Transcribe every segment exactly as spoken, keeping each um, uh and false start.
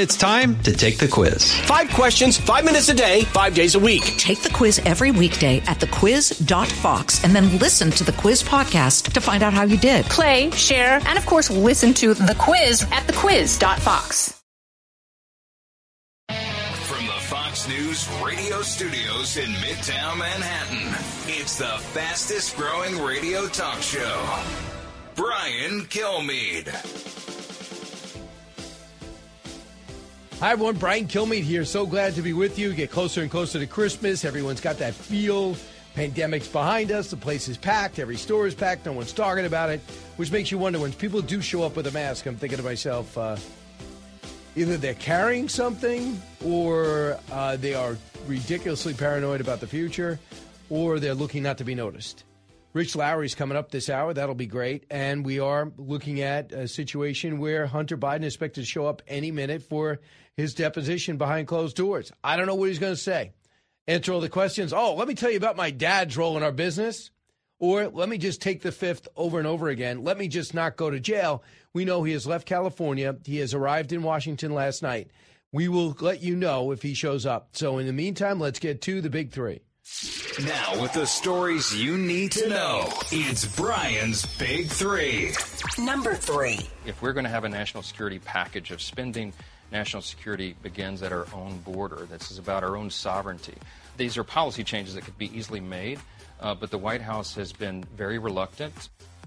It's time to take the quiz. Five questions, five minutes a day, five days a week. Take the quiz every weekday at the quiz dot fox and then listen to the quiz podcast to find out how you did. Play, share, and of course, listen to the quiz at the quiz dot fox. From the Fox News radio studios in Midtown Manhattan, it's the fastest growing radio talk show. Brian Kilmeade. Hi, everyone. Brian Kilmeade here. So glad to be with you. Get closer and closer to Christmas. Everyone's got that feel. Pandemic's behind us. The place is packed. Every store is packed. No one's talking about it, which makes you wonder when people do show up with a mask. I'm thinking to myself, uh, either they're carrying something or uh, they are ridiculously paranoid about the future or they're looking not to be noticed. Rich Lowry's coming up this hour. That'll be great. And we are looking at a situation where Hunter Biden is expected to show up any minute for his deposition behind closed doors. I don't know what he's going to say. Answer all the questions. Oh, let me tell you about my dad's role in our business. Or let me just take the fifth over and over again. Let me just not go to jail. We know he has left California. He has arrived in Washington last night. We will let you know if he shows up. So in the meantime, let's get to the big three. Now, with the stories you need to know, it's Brian's Big Three. Number three. If we're going to have a national security package of spending, national security begins at our own border. This is about our own sovereignty. These are policy changes that could be easily made, uh, but the White House has been very reluctant.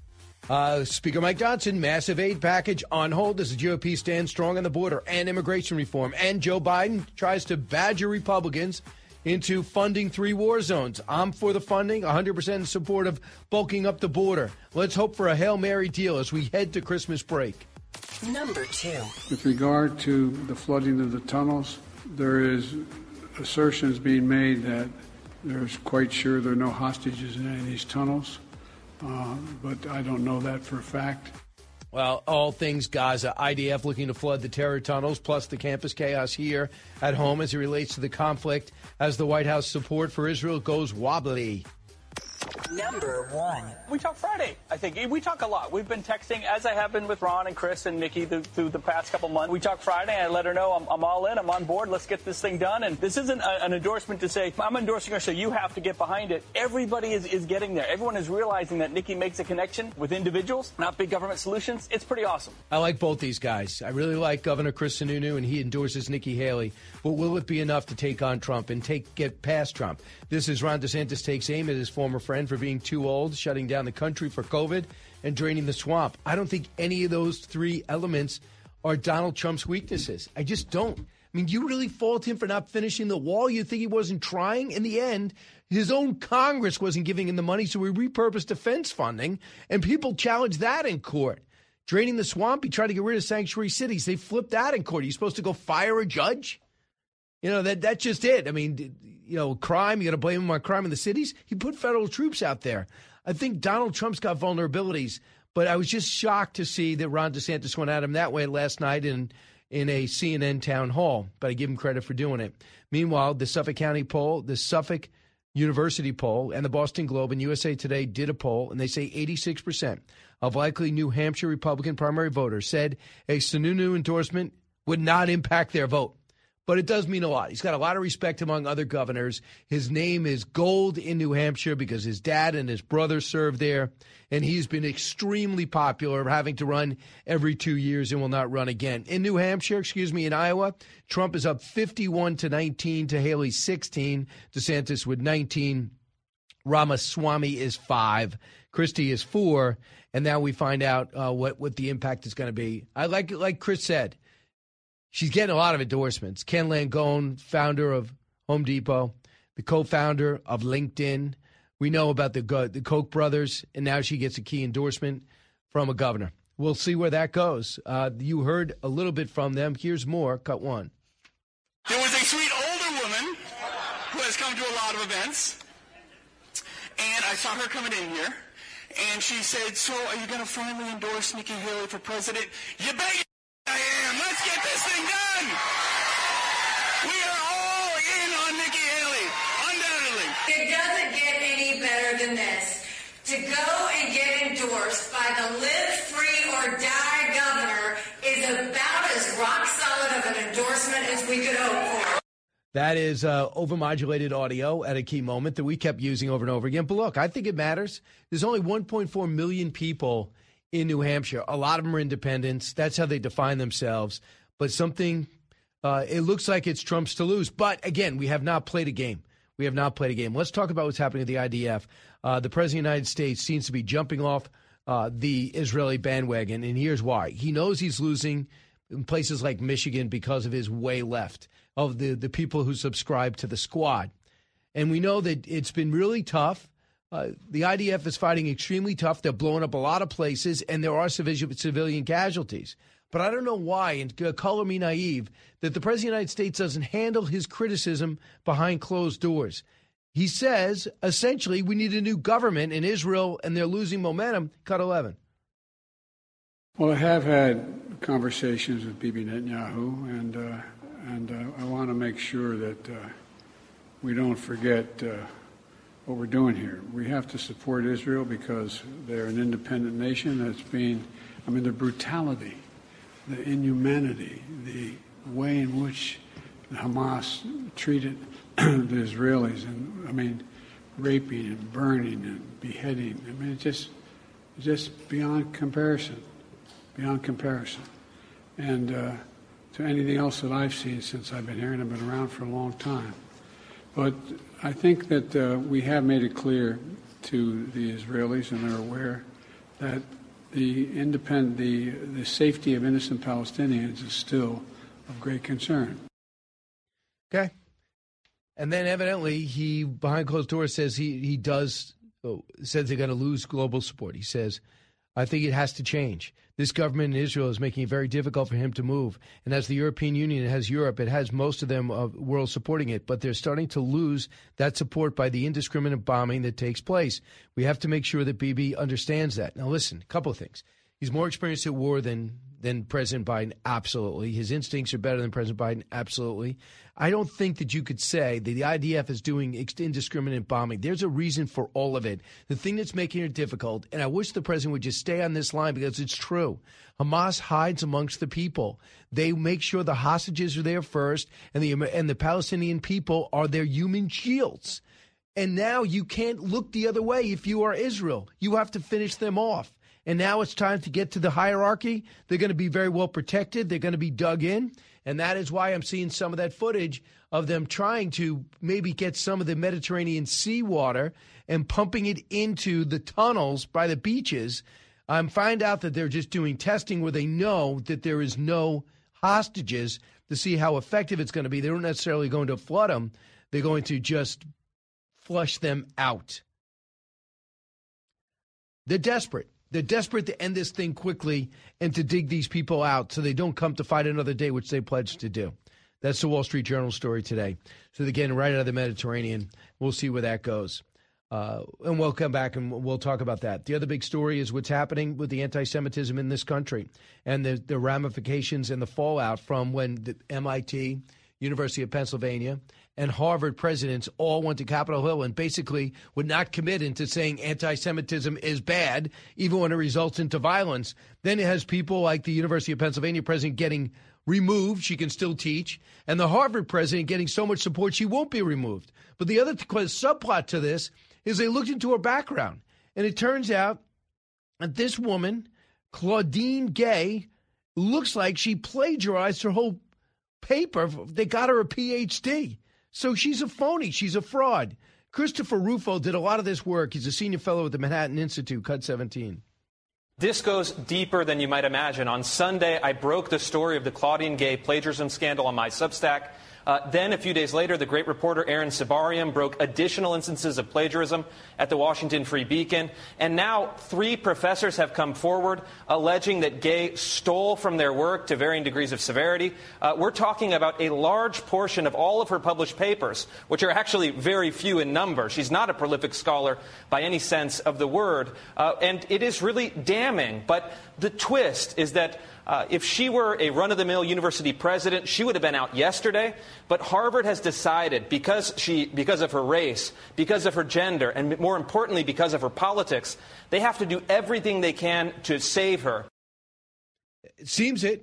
Uh, Speaker Mike Johnson, massive aid package on hold as the G O P stands strong on the border and immigration reform. And Joe Biden tries to badger Republicans into funding three war zones. I'm for the funding, one hundred percent in support of bulking up the border. Let's hope for a Hail Mary deal as we head to Christmas break. Number two. With regard to the flooding of the tunnels, there is assertions being made that there's quite sure there are no hostages in any of these tunnels, uh, but I don't know that for a fact. Well, all things Gaza, I D F looking to flood the terror tunnels, plus the campus chaos here at home as it relates to the conflict as the White House support for Israel goes wobbly. Number one. We talk Friday, I think. We talk a lot. We've been texting, as I have been with Ron and Chris and Nikki through, through the past couple months. We talk Friday, and I let her know I'm, I'm all in, I'm on board, let's get this thing done. And this isn't a, an endorsement to say, I'm endorsing her, so you have to get behind it. Everybody is, is getting there. Everyone is realizing that Nikki makes a connection with individuals, not big government solutions. It's pretty awesome. I like both these guys. I really like Governor Chris Sununu, and he endorses Nikki Haley. But will it be enough to take on Trump and take get past Trump? This is Ron DeSantis takes aim at his former friend for being too old, shutting down the country for COVID, and draining the swamp. I don't think any of those three elements are Donald Trump's weaknesses. I just don't. I mean, you really fault him for not finishing the wall? You think he wasn't trying? In the end, his own Congress wasn't giving him the money, so he repurposed defense funding, and people challenged that in court. Draining the swamp, he tried to get rid of sanctuary cities. They flipped that in court. Are you supposed to go fire a judge? You know, that that's just it. I mean, you know, crime, you got to blame him on crime in the cities. He put federal troops out there. I think Donald Trump's got vulnerabilities, but I was just shocked to see that Ron DeSantis went at him that way last night in, in a C N N town hall, but I give him credit for doing it. Meanwhile, the Suffolk County poll, the Suffolk University poll, and the Boston Globe and U S A Today did a poll, and they say eighty-six percent of likely New Hampshire Republican primary voters said a Sununu endorsement would not impact their vote. But it does mean a lot. He's got a lot of respect among other governors. His name is gold in New Hampshire because his dad and his brother served there. And he's been extremely popular, having to run every two years and will not run again. In New Hampshire, excuse me, in Iowa, Trump is up fifty-one to nineteen to Haley sixteen. DeSantis with nineteen. Ramaswamy is five. Christie is four. And now we find out uh, what, what the impact is going to be. I like like Chris said. She's getting a lot of endorsements. Ken Langone, founder of Home Depot, the co-founder of LinkedIn. We know about the the Koch brothers, and now she gets a key endorsement from a governor. We'll see where that goes. Uh, you heard a little bit from them. Here's more. Cut one. There was a sweet older woman who has come to a lot of events, and I saw her coming in here, and she said, so are you going to finally endorse Nikki Haley for president? You bet you I am. Let's get this thing done. We are all in on Nikki Haley, undoubtedly. It doesn't get any better than this. To go and get endorsed by the live free or die governor is about as rock solid of an endorsement endorsement as we could hope for. That is uh, overmodulated audio at a key moment that we kept using over and over again. But look, I think it matters. There's only one point four million people in New Hampshire. A lot of them are independents. That's how they define themselves. But something, uh, it looks like it's Trump's to lose. But again, we have not played a game. We have not played a game. Let's talk about what's happening at the I D F. Uh, the President of the United States seems to be jumping off uh, the Israeli bandwagon, and here's why. He knows he's losing in places like Michigan because of his way left, of the, the people who subscribe to the squad. And we know that it's been really tough. Uh, the I D F is fighting extremely tough. They're blowing up a lot of places, and there are civilian, civilian casualties. But I don't know why, and uh, color me naive, that the President of the United States doesn't handle his criticism behind closed doors. He says, essentially, we need a new government in Israel, and they're losing momentum. Cut eleven. Well, I have had conversations with Bibi Netanyahu, and uh, and uh, I want to make sure that uh, we don't forget uh, what we're doing here. We have to support Israel because they're an independent nation that's being, I mean, the brutality, the inhumanity, the way in which Hamas treated the Israelis, and I mean, raping and burning and beheading. I mean, it's just, it's just beyond comparison, beyond comparison. And uh, to anything else that I've seen since I've been here, and I've been around for a long time. But I think that uh, we have made it clear to the Israelis, and they're aware, that the independent, the, the safety of innocent Palestinians is still of great concern. Okay. And then evidently he, behind closed doors, says he, he does, oh, says they're going to lose global support. He says, I think it has to change. This government in Israel is making it very difficult for him to move. And as the European Union has Europe, it has most of them uh, world supporting it. But they're starting to lose that support by the indiscriminate bombing that takes place. We have to make sure that Bibi understands that. Now, listen, a couple of things. He's more experienced at war than than President Biden, absolutely. His instincts are better than President Biden, absolutely. I don't think that you could say that the I D F is doing indiscriminate bombing. There's a reason for all of it. The thing that's making it difficult, and I wish the president would just stay on this line because it's true, Hamas hides amongst the people. They make sure the hostages are there first, and the and the Palestinian people are their human shields. And now you can't look the other way if you are Israel. You have to finish them off. And now it's time to get to the hierarchy. They're going to be very well protected. They're going to be dug in. And that is why I'm seeing some of that footage of them trying to maybe get some of the Mediterranean seawater and pumping it into the tunnels by the beaches. I um, find out that they're just doing testing where they know that there is no hostages to see how effective it's going to be. They don't necessarily going to flood them. They're going to just flush them out. They're desperate. They're desperate to end this thing quickly and to dig these people out so they don't come to fight another day, which they pledged to do. That's the Wall Street Journal story today. So they're getting right out of the Mediterranean. We'll see where that goes. Uh, and we'll come back and we'll talk about that. The other big story is what's happening with the anti-Semitism in this country and the, the ramifications and the fallout from when the M I T, University of Pennsylvania, and Harvard presidents all went to Capitol Hill and basically would not commit into saying anti-Semitism is bad, even when it results into violence. Then it has people like the University of Pennsylvania president getting removed. She can still teach. And the Harvard president getting so much support she won't be removed. But the other subplot to this is they looked into her background. And it turns out that this woman, Claudine Gay, looks like she plagiarized her whole paper. They got her a P H D. So she's a phony. She's a fraud. Christopher Rufo did a lot of this work. He's a senior fellow at the Manhattan Institute, Cut seventeen. This goes deeper than you might imagine. On Sunday, I broke the story of the Claudine Gay plagiarism scandal on my Substack. Uh, then, a few days later, the great reporter Aaron Sibarium broke additional instances of plagiarism at the Washington Free Beacon. And now three professors have come forward alleging that Gay stole from their work to varying degrees of severity. Uh, we're talking about a large portion of all of her published papers, which are actually very few in number. She's not a prolific scholar by any sense of the word. Uh, and it is really damning. But the twist is that Uh, if she were a run-of-the-mill university president, she would have been out yesterday. But Harvard has decided, because she, because of her race, because of her gender, and more importantly, because of her politics, they have to do everything they can to save her. It seems it.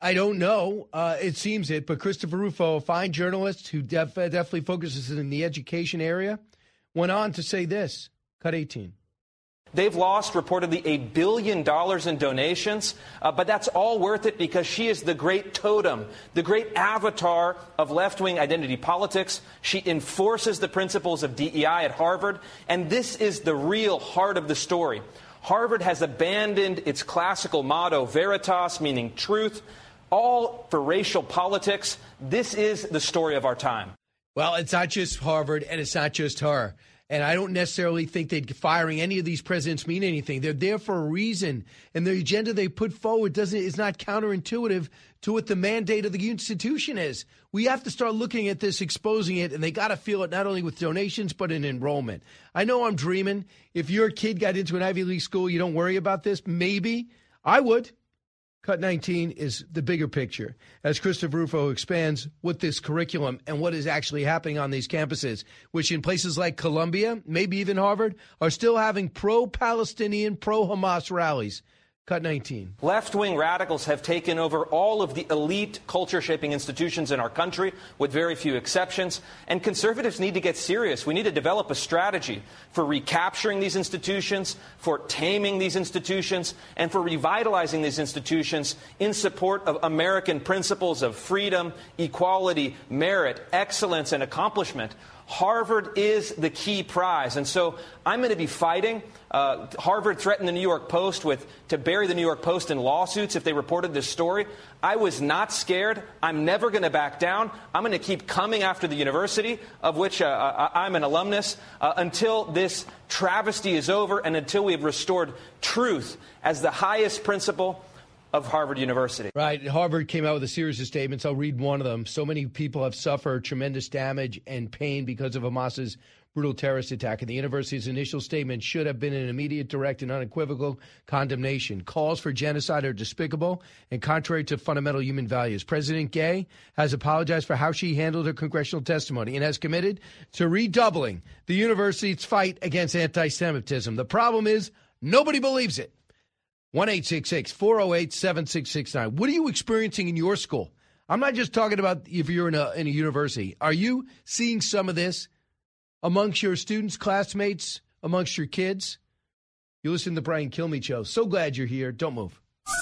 I don't know. Uh, it seems it. But Christopher Rufo, a fine journalist who def- definitely focuses in the education area, went on to say this. Cut eighteen. They've lost reportedly a billion dollars in donations, uh, but that's all worth it because she is the great totem, the great avatar of left-wing identity politics. She enforces the principles of D E I at Harvard, and this is the real heart of the story. Harvard has abandoned its classical motto, veritas, meaning truth, all for racial politics. This is the story of our time. Well, it's not just Harvard, and it's not just her. And I don't necessarily think that firing any of these presidents mean anything. They're there for a reason. And the agenda they put forward doesn't is not counterintuitive to what the mandate of the institution is. We have to start looking at this, exposing it, and they got to feel it not only with donations but in enrollment. I know I'm dreaming. If your kid got into an Ivy League school, you don't worry about this. Maybe. I would. Cut nineteen is the bigger picture as Christopher Rufo expands what this curriculum and what is actually happening on these campuses, which in places like Columbia, maybe even Harvard, are still having pro-Palestinian, pro-Hamas rallies. Cut nineteen. Left-wing radicals have taken over all of the elite culture-shaping institutions in our country, with very few exceptions. And conservatives need to get serious. We need to develop a strategy for recapturing these institutions, for taming these institutions, and for revitalizing these institutions in support of American principles of freedom, equality, merit, excellence, and accomplishment. Harvard is the key prize. And so I'm going to be fighting. Uh, Harvard threatened the New York Post with to bury the New York Post in lawsuits if they reported this story. I was not scared. I'm never going to back down. I'm going to keep coming after the university, of which uh, I'm an alumnus, uh, until this travesty is over and until we have restored truth as the highest principle of Harvard University. Right. Harvard came out with a series of statements. I'll read one of them. So many people have suffered tremendous damage and pain because of Hamas's brutal terrorist attack. And the university's initial statement should have been an immediate, direct, and unequivocal condemnation. Calls for genocide are despicable and contrary to fundamental human values. President Gay has apologized for how she handled her congressional testimony and has committed to redoubling the university's fight against anti-Semitism. The problem is nobody believes it. one eight six six, four oh eight, seven six six nine. What are you experiencing in your school? I'm not just talking about if you're in a, in a university. Are you seeing some of this amongst your students, classmates, amongst your kids? You listen to the Brian Kilmeade Show. So glad you're here. Don't move.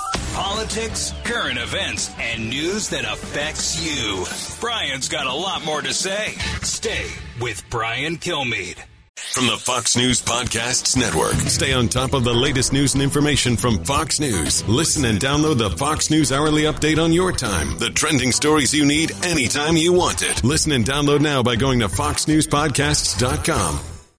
Politics, current events, and news that affects you. Brian's got a lot more to say. Stay with Brian Kilmeade. From the Fox News Podcasts Network. Stay on top of the latest news and information from Fox News. Listen and download the Fox News Hourly Update on your time. The trending stories you need anytime you want it. Listen and download now by going to fox news podcasts dot com.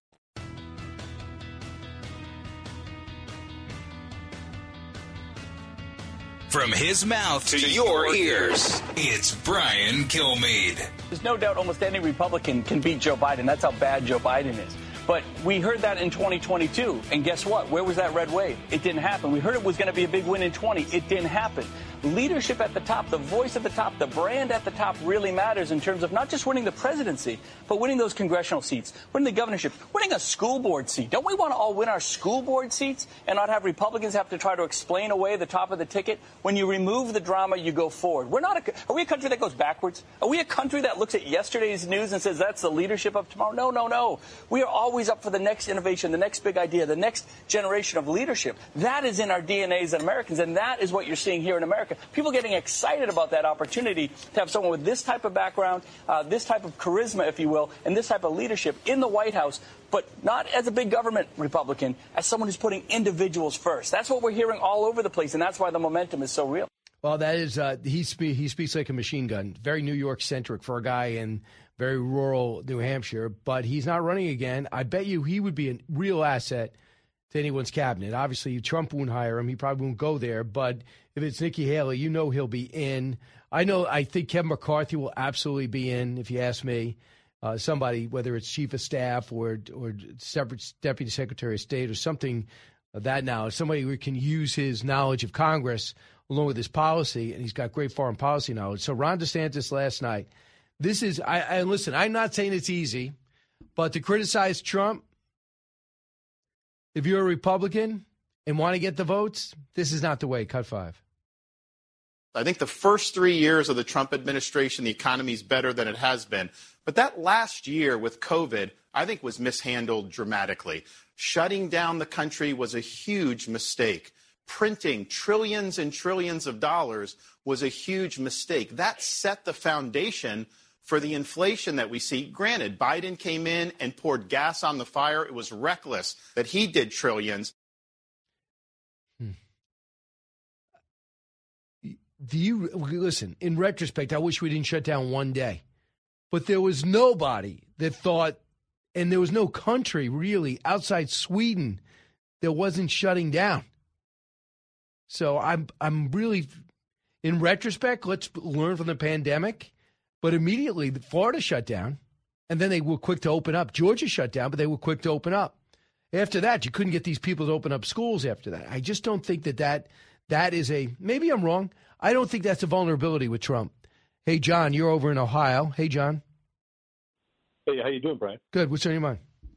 From his mouth to your ears, it's Brian Kilmeade. There's no doubt almost any Republican can beat Joe Biden. That's how bad Joe Biden is. But we heard that in twenty twenty-two, and guess what? Where was that red wave? It didn't happen. We heard it was going to be a big win in twenty. It didn't happen. Leadership at the top, the voice at the top, the brand at the top really matters in terms of not just winning the presidency, but winning those congressional seats, winning the governorship, winning a school board seat. Don't we want to all win our school board seats and not have Republicans have to try to explain away the top of the ticket? When you remove the drama, you go forward. We're not a, are we a country that goes backwards? Are we a country that looks at yesterday's news and says that's the leadership of tomorrow? No, no, no. We are always up for the next innovation, the next big idea, the next generation of leadership. That is in our D N As as Americans, and that is what you're seeing here in America. People getting excited about that opportunity to have someone with this type of background, uh, this type of charisma, if you will, and this type of leadership in the White House, but not as a big government Republican, as someone who's putting individuals first. That's what we're hearing all over the place, and that's why the momentum is so real. Well, that is, uh, he, spe- he speaks like a machine gun, very New York-centric for a guy in very rural New Hampshire, but he's not running again. I bet you he would be a real asset to anyone's cabinet. Obviously, Trump won't hire him. He probably won't go there. But if it's Nikki Haley, you know he'll be in. I know, I think Kevin McCarthy will absolutely be in, if you ask me. Uh, somebody, whether it's chief of staff or or separate deputy secretary of state or something of that now, somebody who can use his knowledge of Congress along with his policy, and he's got great foreign policy knowledge. So Ron DeSantis last night, this is, I, I listen, I'm not saying it's easy, but to criticize Trump, if you're a Republican and want to get the votes, this is not the way. Cut five. I think the first three years of the Trump administration, the economy is better than it has been. But that last year with COVID, I think was mishandled dramatically. Shutting down the country was a huge mistake. Printing trillions and trillions of dollars was a huge mistake. That set the foundation for the inflation that we see. Granted, Biden came in and poured gas on the fire. It was reckless that he did trillions. Do you listen? In retrospect, I wish we didn't shut down one day, but there was nobody that thought, and there was no country really outside Sweden that wasn't shutting down. So I'm I'm really, in retrospect, let's learn from the pandemic. But immediately, Florida shut down, and then they were quick to open up. Georgia shut down, but they were quick to open up. After that, you couldn't get these people to open up schools after that. I just don't think that that, that is a, maybe I'm wrong. I don't think that's a vulnerability with Trump. Hey, John, you're over in Ohio. Hey, John. Hey, how you doing, Brian? Good. What's on your mind?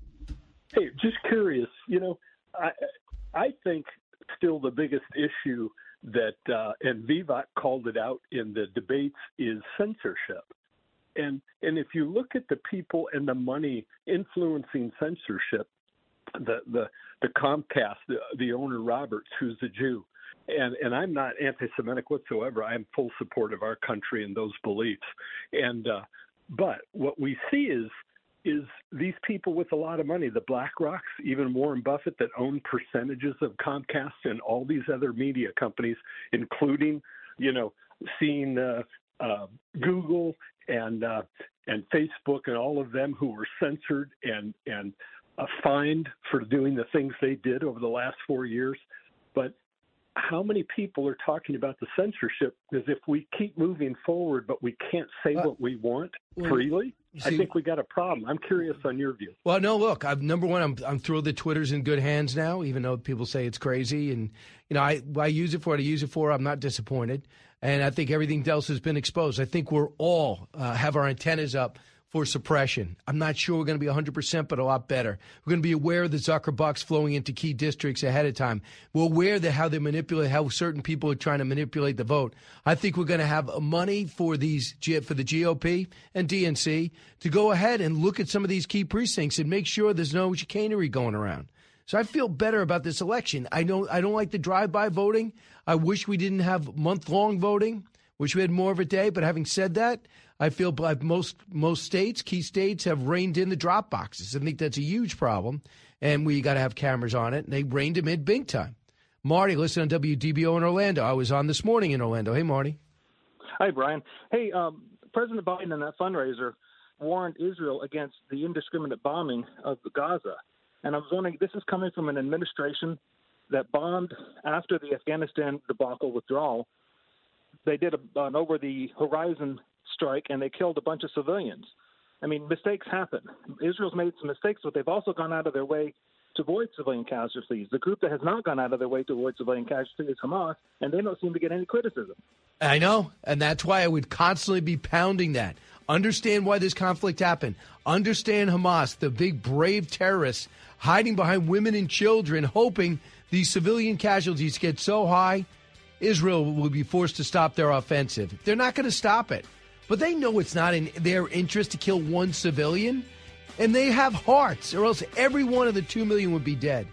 Hey, just curious. You know, I I think still the biggest issue that, uh, and Vivek called it out in the debates, is censorship. And and if you look at the people and the money influencing censorship, the the, the Comcast, the, the owner Roberts, who's a Jew, And and I'm not anti-Semitic whatsoever. I'm full support of our country and those beliefs. And uh, but what we see is is these people with a lot of money, the BlackRocks, even Warren Buffett, that own percentages of Comcast and all these other media companies, including, you know, seeing uh, uh, Google and uh, and Facebook and all of them who were censored and and uh, fined for doing the things they did over the last four years. But how many people are talking about the censorship? Because if we keep moving forward, but we can't say what we want freely, see, I think we got a problem. I'm curious on your view. Well, no, look, I've, number one, I'm I'm thrilled that Twitter's in good hands now, even though people say it's crazy. And, you know, I, I use it for what I use it for. I'm not disappointed. And I think everything else has been exposed. I think we're all uh, have our antennas up for suppression. I'm not sure we're going to be one hundred percent, but a lot better. We're going to be aware of the Zuckerbucks flowing into key districts ahead of time. We're aware that how they manipulate, how certain people are trying to manipulate the vote. I think we're going to have money for these for the G O P and D N C to go ahead and look at some of these key precincts and make sure there's no chicanery going around. So I feel better about this election. I don't I don't like the drive-by voting. I wish we didn't have month-long voting. Wish we had more of a day. But having said that, I feel like most most states, key states, have reined in the drop boxes. I think that's a huge problem, and we got to have cameras on it. And they reined them in big time. Marty, listen on W D B O in Orlando. I was on this morning in Orlando. Hey, Marty. Hi, Brian. Hey, um, President Biden and that fundraiser warned Israel against the indiscriminate bombing of Gaza. And I was wondering, this is coming from an administration that bombed after the Afghanistan debacle withdrawal. They did a, an over-the-horizon strike, and they killed a bunch of civilians. I mean, mistakes happen. Israel's made some mistakes, but they've also gone out of their way to avoid civilian casualties. The group that has not gone out of their way to avoid civilian casualties is Hamas, and they don't seem to get any criticism. I know, and that's why I would constantly be pounding that. Understand why this conflict happened. Understand Hamas, the big, brave terrorists hiding behind women and children, hoping these civilian casualties get so high, Israel will be forced to stop their offensive. They're not going to stop it. But they know it's not in their interest to kill one civilian, and they have hearts, or else every one of the two million would be dead.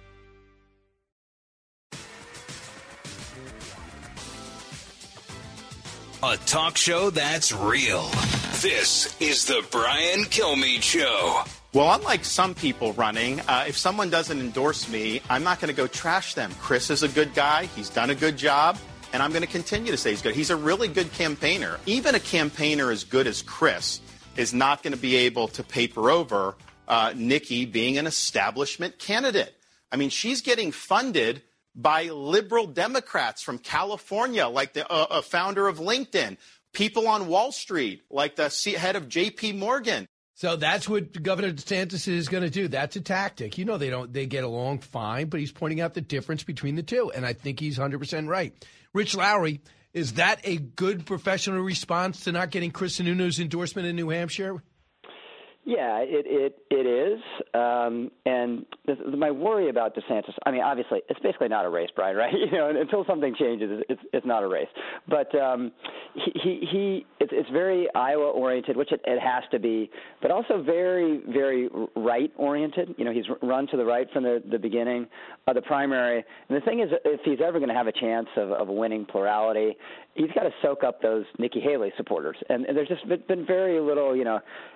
A talk show that's real. This is the Brian Kilmeade Show. Well, unlike some people running, uh, if someone doesn't endorse me, I'm not going to go trash them. Chris is a good guy. He's done a good job. And I'm going to continue to say he's good. He's a really good campaigner. Even a campaigner as good as Chris is not going to be able to paper over uh, Nikki being an establishment candidate. I mean, she's getting funded by liberal Democrats from California, like the uh, uh, founder of LinkedIn, people on Wall Street, like the head of J P Morgan. So that's what Governor DeSantis is going to do. That's a tactic. You know, they don't they get along fine, but he's pointing out the difference between the two. And I think he's one hundred percent right. Rich Lowry, is that a good professional response to not getting Chris Sununu's endorsement in New Hampshire? Yeah, it it, it is. Um, and this, my worry about DeSantis, I mean, obviously, it's basically not a race, Brian, right? You know, until something changes, it's it's not a race. But um, he, he, he it's, it's very Iowa-oriented, which it, it has to be, but also very, very right-oriented. You know, he's run to the right from the, the beginning of the primary. And the thing is, if he's ever going to have a chance of, of winning plurality, he's got to soak up those Nikki Haley supporters. And, and there's just been very little, you know,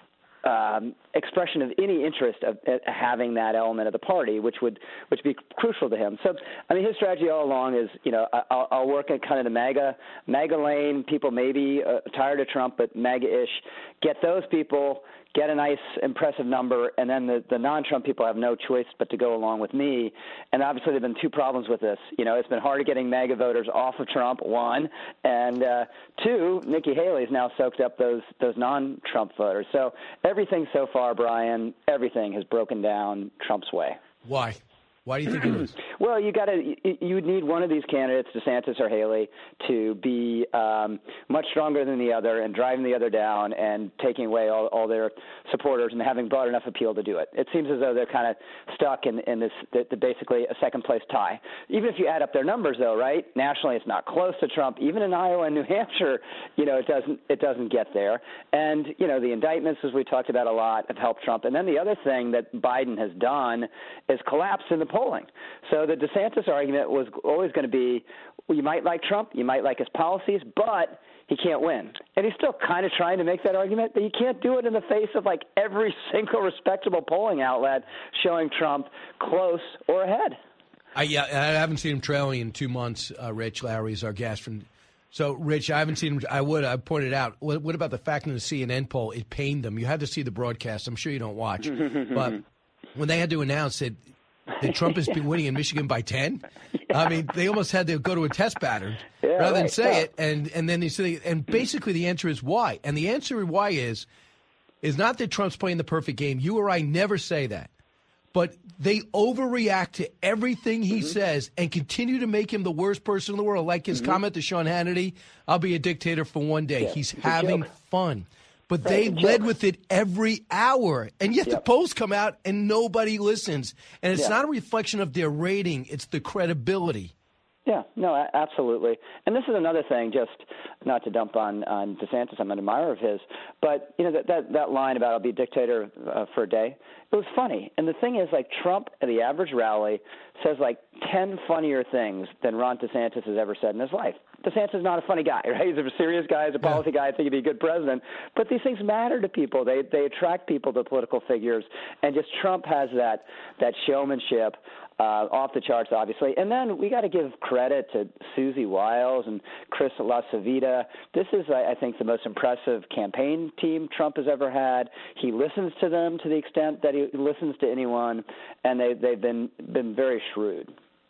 Um, expression of any interest of uh, having that element of the party, which would which would be crucial to him. So, I mean, his strategy all along is, you know, I'll, I'll work at kind of the MAGA, MAGA lane. People may be uh, tired of Trump, but MAGA-ish. Get those people, get a nice, impressive number, and then the, the non-Trump people have no choice but to go along with me. And obviously there have been two problems with this. You know, it's been hard getting MAGA voters off of Trump, one, and uh, two, Nikki Haley's now soaked up those those non-Trump voters. So everything so far, Brian, everything has broken down Trump's way. Why? Why do you think it is? Well, you got to. You would need one of these candidates, DeSantis or Haley, to be um, much stronger than the other and driving the other down and taking away all, all their supporters and having broad enough appeal to do it. It seems as though they're kind of stuck in, in this, the, the basically a second place tie. Even if you add up their numbers, though, right? Nationally, it's not close to Trump. Even in Iowa and New Hampshire, you know, it doesn't it doesn't get there. And you know, the indictments, as we talked about a lot, have helped Trump. And then the other thing that Biden has done is collapse in the polling. So the DeSantis argument was always going to be, well, you might like Trump, you might like his policies, but he can't win. And he's still kind of trying to make that argument, but you can't do it in the face of like every single respectable polling outlet showing Trump close or ahead. I, yeah, I haven't seen him trailing in two months. Uh, Rich Lowry is our guest from. So, Rich, I haven't seen him. I would. I pointed out. What, what about the fact in the C N N poll? It pained them. You had to see the broadcast. I'm sure you don't watch, but when they had to announce it. That Trump has been winning in Michigan by ten. Yeah. I mean, they almost had to go to a test pattern yeah, rather than right. say yeah. it, and and then they say, and basically the answer is why, and the answer why is is not that Trump's playing the perfect game. You or I never say that, but they overreact to everything he mm-hmm. says and continue to make him the worst person in the world. Like his mm-hmm. comment to Sean Hannity, "I'll be a dictator for one day." Yeah. He's it's having fun. But right, they led with it every hour, and yet yep. the polls come out and nobody listens. And it's yeah. not a reflection of their rating; it's the credibility. Yeah, no, absolutely. And this is another thing, just not to dump on, on DeSantis. I'm an admirer of his, but you know that that, that line about "I'll be a dictator uh, for a day," it was funny. And the thing is, like Trump at the average rally says like ten funnier things than Ron DeSantis has ever said in his life. DeSantis is not a funny guy, right? He's a serious guy. He's a policy yeah. guy. I think he'd be a good president. But these things matter to people. They they attract people to political figures. And just Trump has that that showmanship uh, off the charts, obviously. And then we got to give credit to Susie Wiles and Chris LaCivita. This is, I think, the most impressive campaign team Trump has ever had. He listens to them to the extent that he listens to anyone, and they, they've been been very shrewd.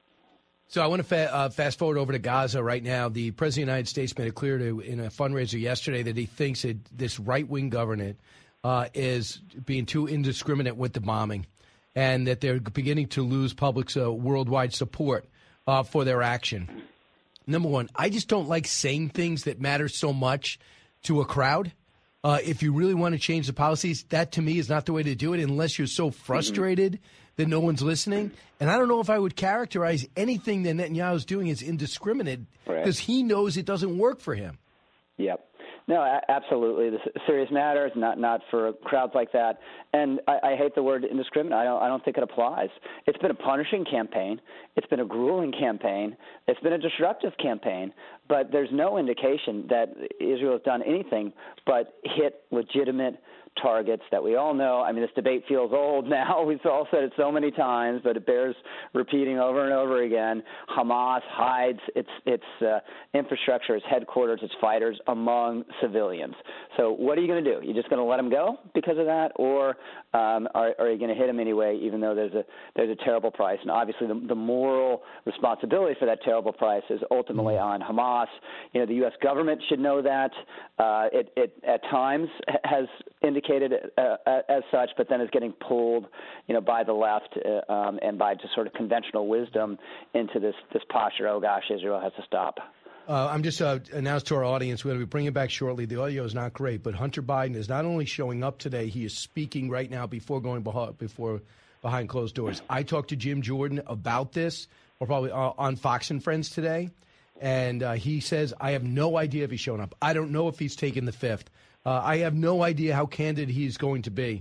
So I want to fa- uh, fast forward over to Gaza right now. The President of the United States made it clear to, in a fundraiser yesterday that he thinks that this right-wing government uh, is being too indiscriminate with the bombing and that they're beginning to lose public's uh, worldwide support uh, for their action. Number one, I just don't like saying things that matter so much to a crowd. Uh, if you really want to change the policies, that to me is not the way to do it unless you're so frustrated mm-hmm. that no one's listening. And I don't know if I would characterize anything that Netanyahu's doing as indiscriminate because right. he knows it doesn't work for him. Yep. No, a- absolutely. This is serious matters, not not for crowds like that. And I, I hate the word indiscriminate. I don't I don't think it applies. It's been a punishing campaign. It's been a grueling campaign. It's been a disruptive campaign. But there's no indication that Israel has done anything but hit legitimate targets that we all know. I mean, this debate feels old now. We've all said it so many times, but it bears repeating over and over again. Hamas hides its its uh, infrastructure, its headquarters, its fighters among civilians. So what are you going to do? You're just going to let them go because of that, or um, are, are you going to hit them anyway, even though there's a there's a terrible price? And obviously, the, the moral responsibility for that terrible price is ultimately on Hamas. You know, the U S government should know that. Uh, it, it at times has indicated uh, as such, but then is getting pulled, you know, by the left uh, um, and by just sort of conventional wisdom into this this posture. Oh gosh, Israel has to stop. Uh, I'm just uh, announced to our audience we're going to be bringing it back shortly. The audio is not great, but Hunter Biden is not only showing up today, he is speaking right now before going behind, before behind closed doors. I talked to Jim Jordan about this, or probably uh, on Fox and Friends today, and uh, he says, I have no idea if he's showing up. I don't know if he's taken the fifth. Uh, I have no idea how candid he's going to be.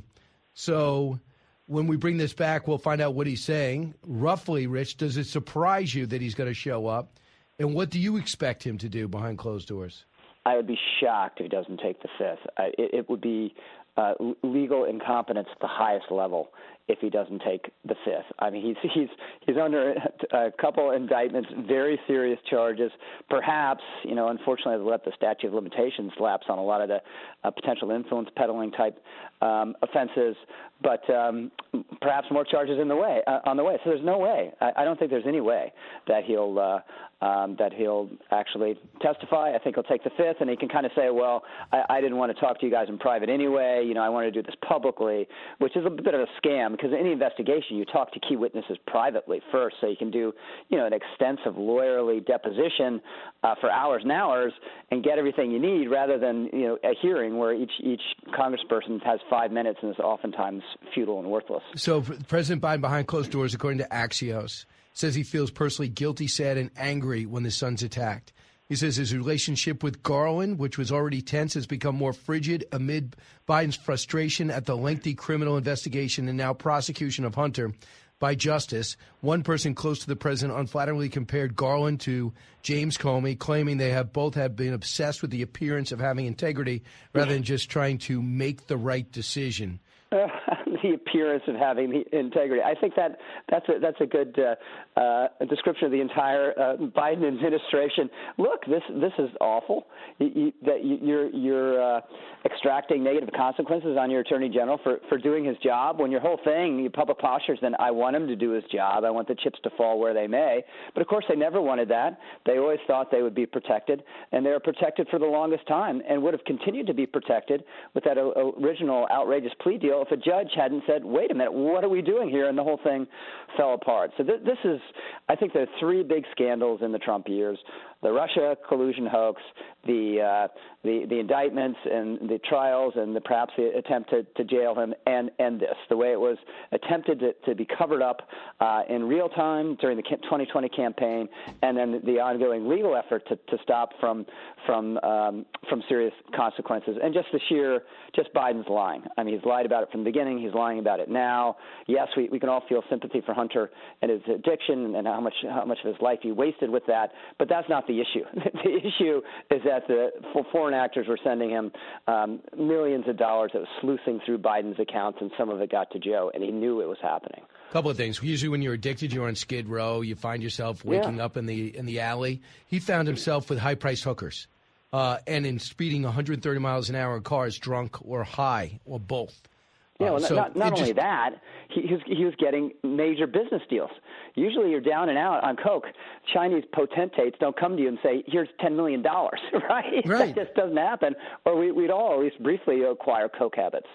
So when we bring this back, we'll find out what he's saying. Roughly, Rich, does it surprise you that he's going to show up? And what do you expect him to do behind closed doors? I would be shocked if he doesn't take the fifth. I, it, it would be uh, legal incompetence at the highest level if he doesn't take the fifth. I mean, he's he's he's under a couple indictments, very serious charges. Perhaps, you know, unfortunately, they let the statute of limitations lapse on a lot of the uh, potential influence peddling type um, offenses. But um, perhaps more charges in the way uh, on the way. So there's no way. I, I don't think there's any way that he'll uh, um, that he'll actually testify. I think he'll take the fifth, and he can kind of say, "Well, I, I didn't want to talk to you guys in private anyway. You know, I wanted to do this publicly," which is a bit of a scam. Because in any investigation, you talk to key witnesses privately first, so you can do, you know, an extensive lawyerly deposition uh, for hours and hours and get everything you need, rather than, you know, a hearing where each each congressperson has five minutes and is oftentimes futile and worthless. So President Biden, behind closed doors, according to Axios, says he feels personally guilty, sad, and angry when his son's attacked. He says his relationship with Garland, which was already tense, has become more frigid amid Biden's frustration at the lengthy criminal investigation and now prosecution of Hunter by justice. One person close to the president unflatteringly compared Garland to James Comey, claiming they have both have been obsessed with the appearance of having integrity rather than just trying to make the right decision. Uh, the appearance of having the integrity. I think that that's a, that's a good uh, uh, description of the entire uh, Biden administration. Look, this this is awful. You, you, that you, you're you're uh, extracting negative consequences on your attorney general for, for doing his job. When your whole thing, your public posture is then, I want him to do his job. I want the chips to fall where they may. But of course, they never wanted that. They always thought they would be protected, and they were protected for the longest time, and would have continued to be protected with that o- original outrageous plea deal if a judge hadn't said, wait a minute, what are we doing here? And the whole thing fell apart. So th- this is, I think there are three big scandals in the Trump years: the Russia collusion hoax, the uh, the, the indictments and the trials, and the, perhaps the attempt to, to jail him, and, and this, the way it was attempted to, to be covered up uh, in real time during the twenty twenty campaign, and then the ongoing legal effort to, to stop from from um, from serious consequences. And just the sheer, just Biden's lying. I mean, he's lied about it from the beginning. He's lying about it now. Yes, we, we can all feel sympathy for Hunter and his addiction and how much how much of his life he wasted with that, but that's not the issue. The issue is that the foreign actors were sending him um, millions of dollars that was sluicing through Biden's accounts, and some of it got to Joe, and he knew it was happening. A couple of things. Usually when you're addicted, you're on Skid Row. You find yourself waking yeah. up in the in the alley. He found himself with high-priced hookers uh, and in speeding one hundred thirty miles an hour in cars, drunk or high, or both. Yeah, well, uh, so not, not only just, that, he, he, was, he was getting major business deals. Usually you're down and out on coke. Chinese potentates don't come to you and say, here's ten million dollars, right? Right. That just doesn't happen. Or we, we'd all at least briefly acquire coke habits.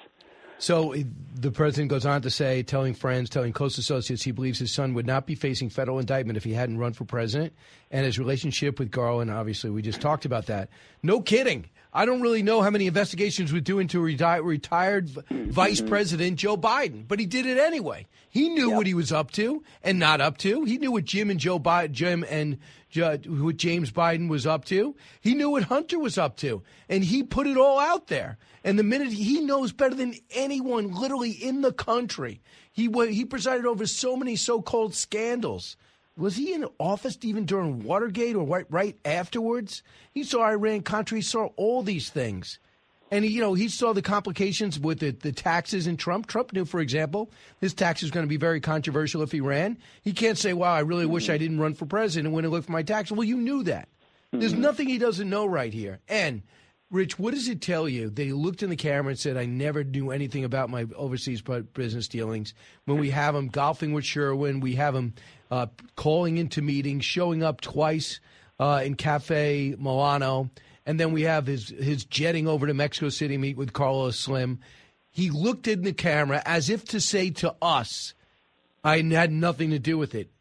So the president goes on to say, telling friends, telling close associates, he believes his son would not be facing federal indictment if he hadn't run for president. And his relationship with Garland, obviously, we just talked about that. No kidding. I don't really know how many investigations we're doing to reti- retired mm-hmm. Vice President Joe Biden, but he did it anyway. He knew yep. what he was up to and not up to. He knew what Jim and Joe Biden, Jim and uh, what James Biden was up to. He knew what Hunter was up to, and he put it all out there. And the minute he knows better than anyone, literally in the country, he he presided over so many so-called scandals. Was he in office even during Watergate or right, right afterwards? He saw Iran-Contra. He saw all these things. And, he, you know, he saw the complications with the, the taxes in Trump. Trump knew, for example, his tax is going to be very controversial if he ran. He can't say, wow, I really mm-hmm. wish I didn't run for president when I looked for my taxes. Well, you knew that. Mm-hmm. There's nothing he doesn't know right here. And, Rich, what does it tell you that he looked in the camera and said, I never knew anything about my overseas business dealings? When we have him golfing with Sherwin, we have him uh, calling into meetings, showing up twice uh, in Cafe Milano, and then we have his, his jetting over to Mexico City to meet with Carlos Slim. He looked in the camera as if to say to us, I had nothing to do with it.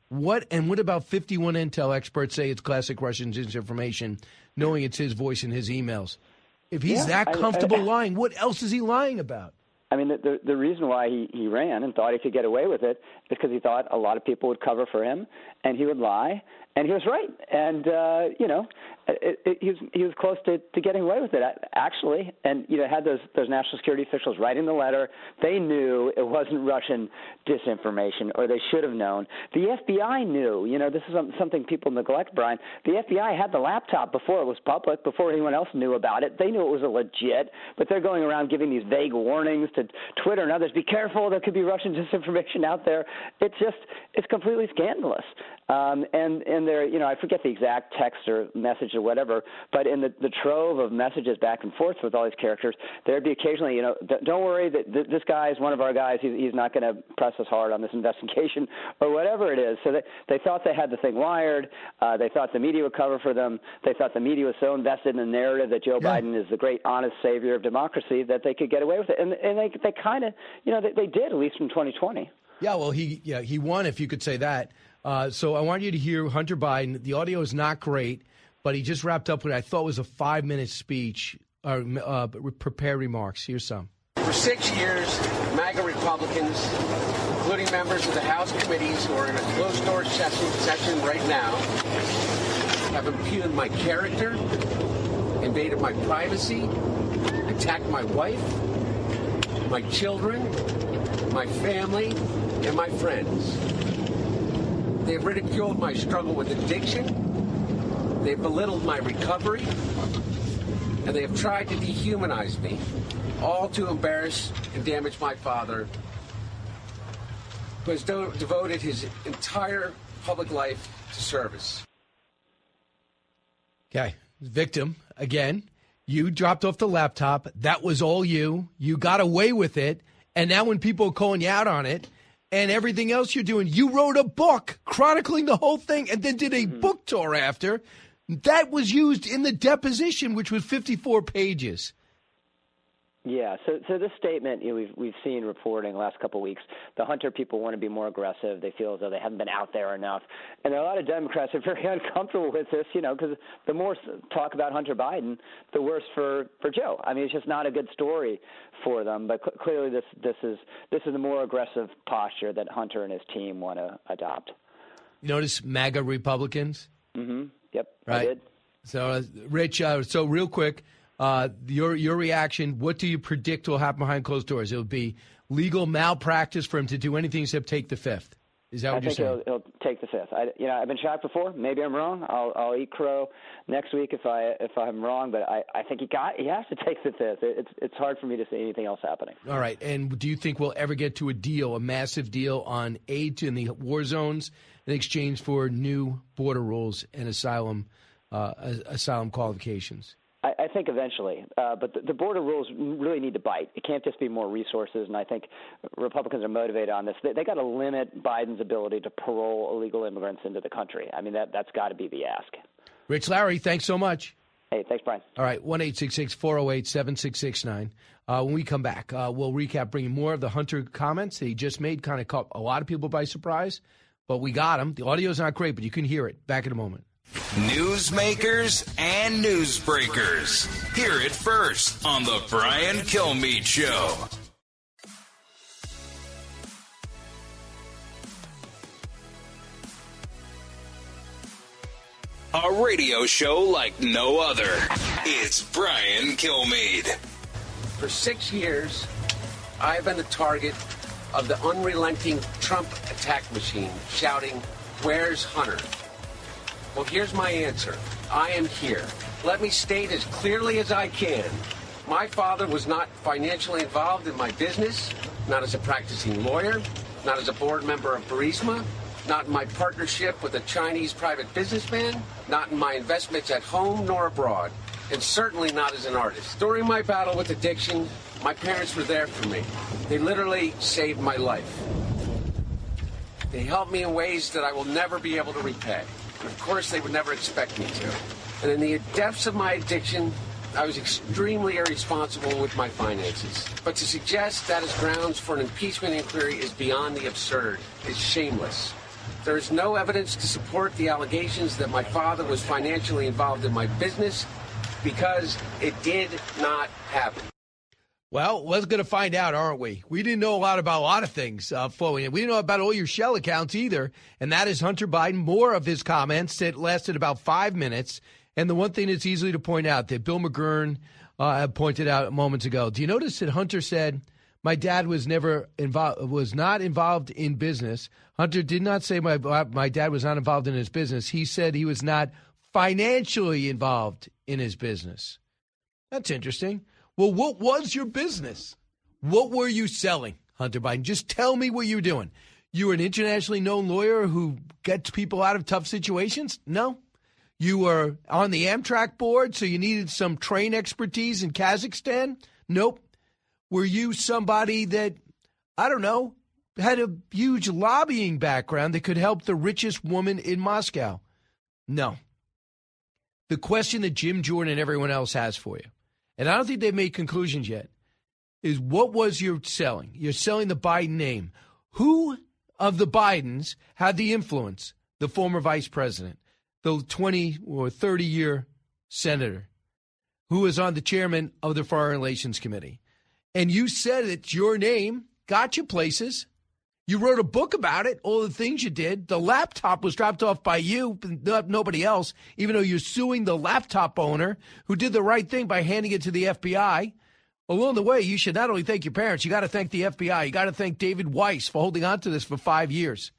What and what about fifty-one intel experts say it's classic Russian disinformation, knowing it's his voice in his emails? If he's Yeah, that I- comfortable I- lying, what else is he lying about? I mean, the, the the reason why he, he ran and thought he could get away with it is because he thought a lot of people would cover for him, and he would lie, and he was right. And uh, you know, it, it, he was he was close to, to getting away with it actually. And you know, had those those national security officials writing the letter, they knew it wasn't Russian disinformation, or they should have known. The F B I knew. You know, this is something people neglect, Brian. The F B I had the laptop before it was public, before anyone else knew about it. They knew it was a legit, but they're going around giving these vague warnings to Twitter and others. Be careful, there could be Russian disinformation out there. It's just, it's completely scandalous. Um, and and there, you know, I forget the exact text or message or whatever, but in the, the trove of messages back and forth with all these characters, there'd be occasionally, you know, don't worry that th- this guy is one of our guys. He's, he's not going to press us hard on this investigation or whatever it is. So they, they thought they had the thing wired. Uh, they thought the media would cover for them. They thought the media was so invested in the narrative that Joe yeah. Biden is the great, honest savior of democracy that they could get away with it. And, and they, they kind of, you know, they, they did, at least in twenty twenty. Yeah, well, he yeah he won, if you could say that. Uh, so I want you to hear Hunter Biden. The audio is not great, but he just wrapped up what I thought was a five-minute speech, or uh, prepared remarks. Here's some. For six years, MAGA Republicans, including members of the House committees who are in a closed-door session, session right now, have impugned my character, invaded my privacy, attacked my wife, my children, my family, and my friends. They've ridiculed my struggle with addiction. They've belittled my recovery. And they have tried to dehumanize me, all to embarrass and damage my father, who has do- devoted his entire public life to service. Okay, victim, again. You dropped off the laptop. That was all you. You got away with it. And now when people are calling you out on it and everything else you're doing, you wrote a book chronicling the whole thing and then did a mm-hmm. book tour after. That was used in the deposition, which was fifty-four pages. Yeah, so so this statement, you know, we've we've seen reporting the last couple of weeks. The Hunter people want to be more aggressive. They feel as though they haven't been out there enough, and there are a lot of Democrats who are very uncomfortable with this. You know, because the more talk about Hunter Biden, the worse for, for Joe. I mean, it's just not a good story for them. But cl- clearly, this this is this is a more aggressive posture that Hunter and his team want to adopt. You notice MAGA Republicans? Mm-hmm. Yep, right. I did. So, uh, Rich, uh, so real quick. Uh, your your reaction, what do you predict will happen behind closed doors? It will be legal malpractice for him to do anything except take the fifth. Is that what I you're think saying? He'll, he'll take the fifth. I, you know, I've been shocked before. Maybe I'm wrong. I'll, I'll eat crow next week if I if I'm wrong. But I, I think he got he has to take the fifth. It, it's it's hard for me to see anything else happening. All right. And do you think we'll ever get to a deal, a massive deal on aid to in the war zones in exchange for new border rules and asylum uh, asylum qualifications? I, I think eventually, uh, but the, the border rules really need to bite. It can't just be more resources, and I think Republicans are motivated on this. They, they got to limit Biden's ability to parole illegal immigrants into the country. I mean, that, that's got to be the ask. Rich Larry, thanks so much. Hey, thanks, Brian. All right, one eight six six, four oh eight, seven six six nine. Uh, when we come back, uh, we'll recap bringing more of the Hunter comments that he just made. Kind of caught a lot of people by surprise, but we got him. The audio's not great, but you can hear it. Back in a moment. Newsmakers and newsbreakers. Hear it first on the Brian Kilmeade Show. A radio show like no other. It's Brian Kilmeade. For six years, I've been the target of the unrelenting Trump attack machine, shouting, "Where's Hunter?" Well, here's my answer. I am here. Let me state as clearly as I can. My father was not financially involved in my business, not as a practicing lawyer, not as a board member of Burisma, not in my partnership with a Chinese private businessman, not in my investments at home nor abroad, and certainly not as an artist. During my battle with addiction, my parents were there for me. They literally saved my life. They helped me in ways that I will never be able to repay. And of course, they would never expect me to. And in the depths of my addiction, I was extremely irresponsible with my finances. But to suggest that is grounds for an impeachment inquiry is beyond the absurd. It's shameless. There is no evidence to support the allegations that my father was financially involved in my business because it did not happen. Well, we're going to find out, aren't we? We didn't know a lot about a lot of things uh, flowing in. We didn't know about all your shell accounts either, and that is Hunter Biden. More of his comments that lasted about five minutes. And the one thing that's easily to point out that Bill McGurn uh, pointed out moments ago. Do you notice that Hunter said, my dad was never involved, was not involved in business. Hunter did not say my my dad was not involved in his business. He said he was not financially involved in his business. That's interesting. Well, what was your business? What were you selling, Hunter Biden? Just tell me what you were doing. You were an internationally known lawyer who gets people out of tough situations? No. You were on the Amtrak board, so you needed some train expertise in Kazakhstan? Nope. Were you somebody that, I don't know, had a huge lobbying background that could help the richest woman in Moscow? No. The question that Jim Jordan and everyone else has for you, and I don't think they've made conclusions yet, is what was you selling? You're selling the Biden name. Who of the Bidens had the influence? The former vice president, the twenty or thirty-year senator who was on the chairman of the Foreign Relations Committee. And you said it's your name, got you places. You wrote a book about it, all the things you did. The laptop was dropped off by you, not nobody else, even though you're suing the laptop owner who did the right thing by handing it to the F B I. Along the way, you should not only thank your parents, you got to thank the F B I. You got to thank David Weiss for holding on to this for five years.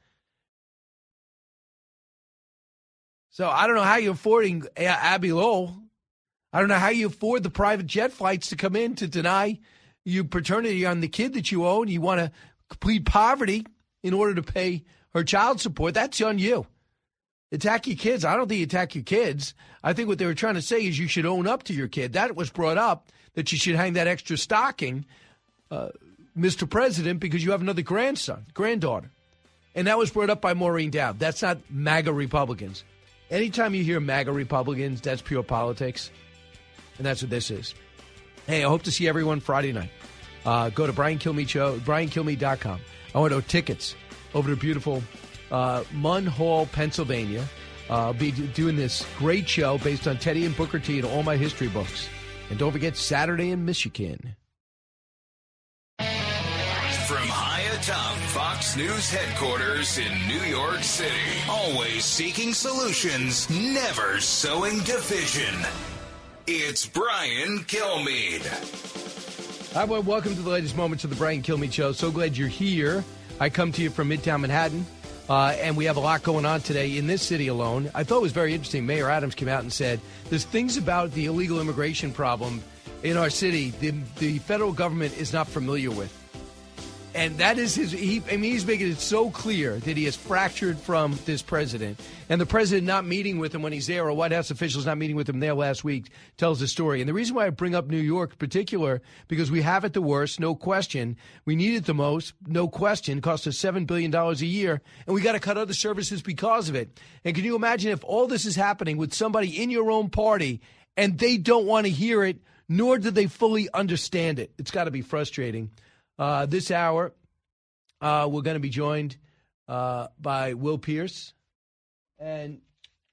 So I don't know how you're affording Abby Lowell. I don't know how you afford the private jet flights to come in to deny you paternity on the kid that you own. You want to plead poverty in order to pay her child support. That's on you. Attack your kids. I don't think you attack your kids. I think what they were trying to say is you should own up to your kid. That was brought up, that you should hang that extra stocking, uh, Mister President, because you have another grandson, granddaughter. And that was brought up by Maureen Dowd. That's not MAGA Republicans. Anytime you hear MAGA Republicans, that's pure politics. And that's what this is. Hey, I hope to see everyone Friday night. Uh, go to Brian Kilmeade Show, brian kilmeade dot com. I want to tickets over to beautiful uh, Munn Hall, Pennsylvania. Uh, I'll be doing this great show based on Teddy and Booker T and all my history books. And don't forget Saturday in Michigan. From high atop Fox News headquarters in New York City, always seeking solutions, never sowing division. It's Brian Kilmeade. Hi, everyone. Welcome to the latest moments of the Brian Kilmeade Show. So glad you're here. I come to you from Midtown Manhattan, uh, and we have a lot going on today in this city alone. I thought it was very interesting. Mayor Adams came out and said there's things about the illegal immigration problem in our city the, the federal government is not familiar with. And that is his, he, I mean, he's making it so clear that he is fractured from this president. And the president not meeting with him when he's there, or White House officials not meeting with him there last week, tells the story. And the reason why I bring up New York in particular, because we have it the worst, no question. We need it the most, no question. It costs us seven billion dollars a year. And we got to cut other services because of it. And can you imagine if all this is happening with somebody in your own party and they don't want to hear it, nor do they fully understand it? It's got to be frustrating. Uh, this hour, uh, we're going to be joined uh, by Will Pierce and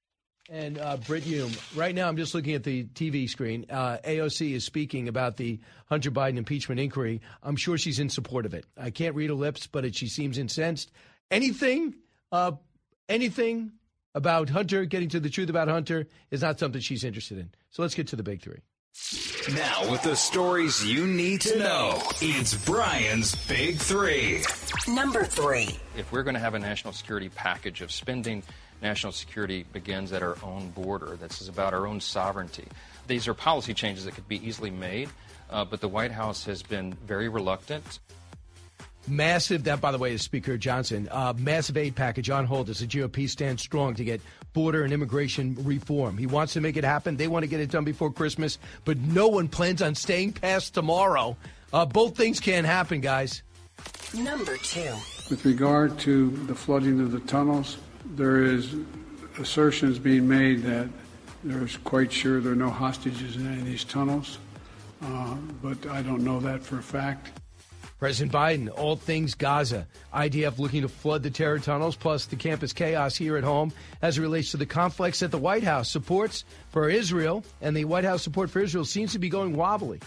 and uh, Britt Hume. Right now, I'm just looking at the T V screen. Uh, A O C is speaking about the Hunter Biden impeachment inquiry. I'm sure she's in support of it. I can't read her lips, but it, she seems incensed. Anything, uh, anything about Hunter, getting to the truth about Hunter, is not something she's interested in. So let's get to the big three. Now, with the stories you need to know, it's Brian's Big Three. Number three. If we're going to have a national security package of spending, national security begins at our own border. This is about our own sovereignty. These are policy changes that could be easily made, uh, but the White House has been very reluctant. Massive, that, by the way, is Speaker Johnson, uh, massive aid package on hold as the G O P stands strong to get border and immigration reform. He wants to make it happen. They want to get it done before Christmas, but no one plans on staying past tomorrow. Uh, both things can't happen, guys. Number two. With regard to the flooding of the tunnels, there is assertions being made that there's quite sure there are no hostages in any of these tunnels, uh, but I don't know that for a fact. President Biden, all things Gaza. I D F looking to flood the terror tunnels, plus the campus chaos here at home as it relates to the conflicts at the White House. Supports for Israel and the White House support for Israel seems to be going wobbly.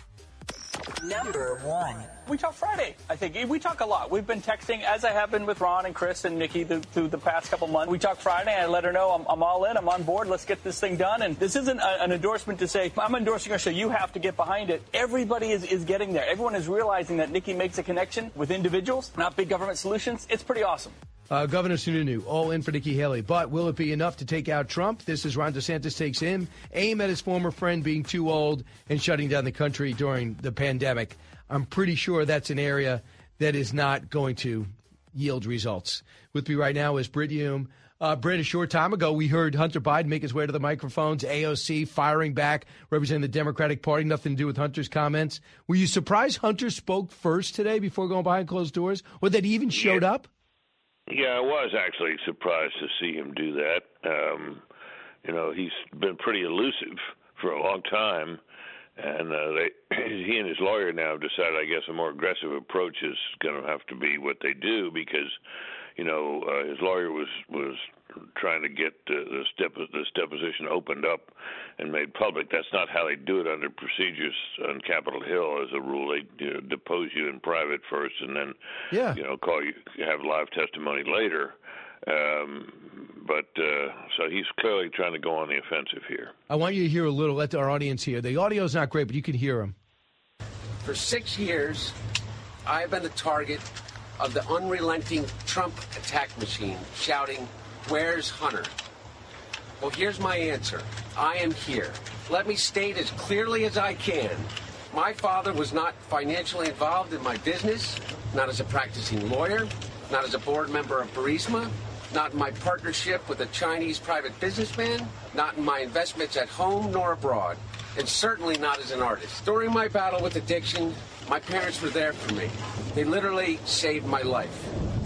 Number one. We talk Friday, I think. We talk a lot. We've been texting, as I have been with Ron and Chris and Nikki through, through the past couple months. We talk Friday, and I let her know I'm, I'm all in, I'm on board, let's get this thing done. And this isn't a, an endorsement to say, I'm endorsing her, so you have to get behind it. Everybody is, is getting there. Everyone is realizing that Nikki makes a connection with individuals, not big government solutions. It's pretty awesome. Uh, Governor Sununu, all in for Nikki Haley. But will it be enough to take out Trump? This is Ron DeSantis takes him. Aim at his former friend being too old and shutting down the country during the pandemic. I'm pretty sure that's an area that is not going to yield results. With me right now is Brit Hume. Uh, Brit, a short time ago, we heard Hunter Biden make his way to the microphones, A O C firing back, representing the Democratic Party, nothing to do with Hunter's comments. Were you surprised Hunter spoke first today before going behind closed doors, or that he even showed yeah. up? Yeah, I was actually surprised to see him do that. Um, you know, he's been pretty elusive for a long time, and uh, they, he and his lawyer now have decided, I guess, a more aggressive approach is going to have to be what they do because, you know, uh, his lawyer was was trying to get uh, this, depo- this deposition opened up and made public. That's not how they do it under procedures on Capitol Hill as a rule. They you know, depose you in private first and then, yeah. you know, call you, have live testimony later. Um, but uh, so he's clearly trying to go on the offensive here. I want you to hear a little. Let our audience hear. The audio is not great, but you can hear him. For six years, I've been the target of the unrelenting Trump attack machine, shouting, "Where's Hunter?" Well, here's my answer. I am here. Let me state as clearly as I can. My father was not financially involved in my business, not as a practicing lawyer, not as a board member of Burisma, not in my partnership with a Chinese private businessman, not in my investments at home nor abroad, and certainly not as an artist. During my battle with addiction, my parents were there for me. They literally saved my life.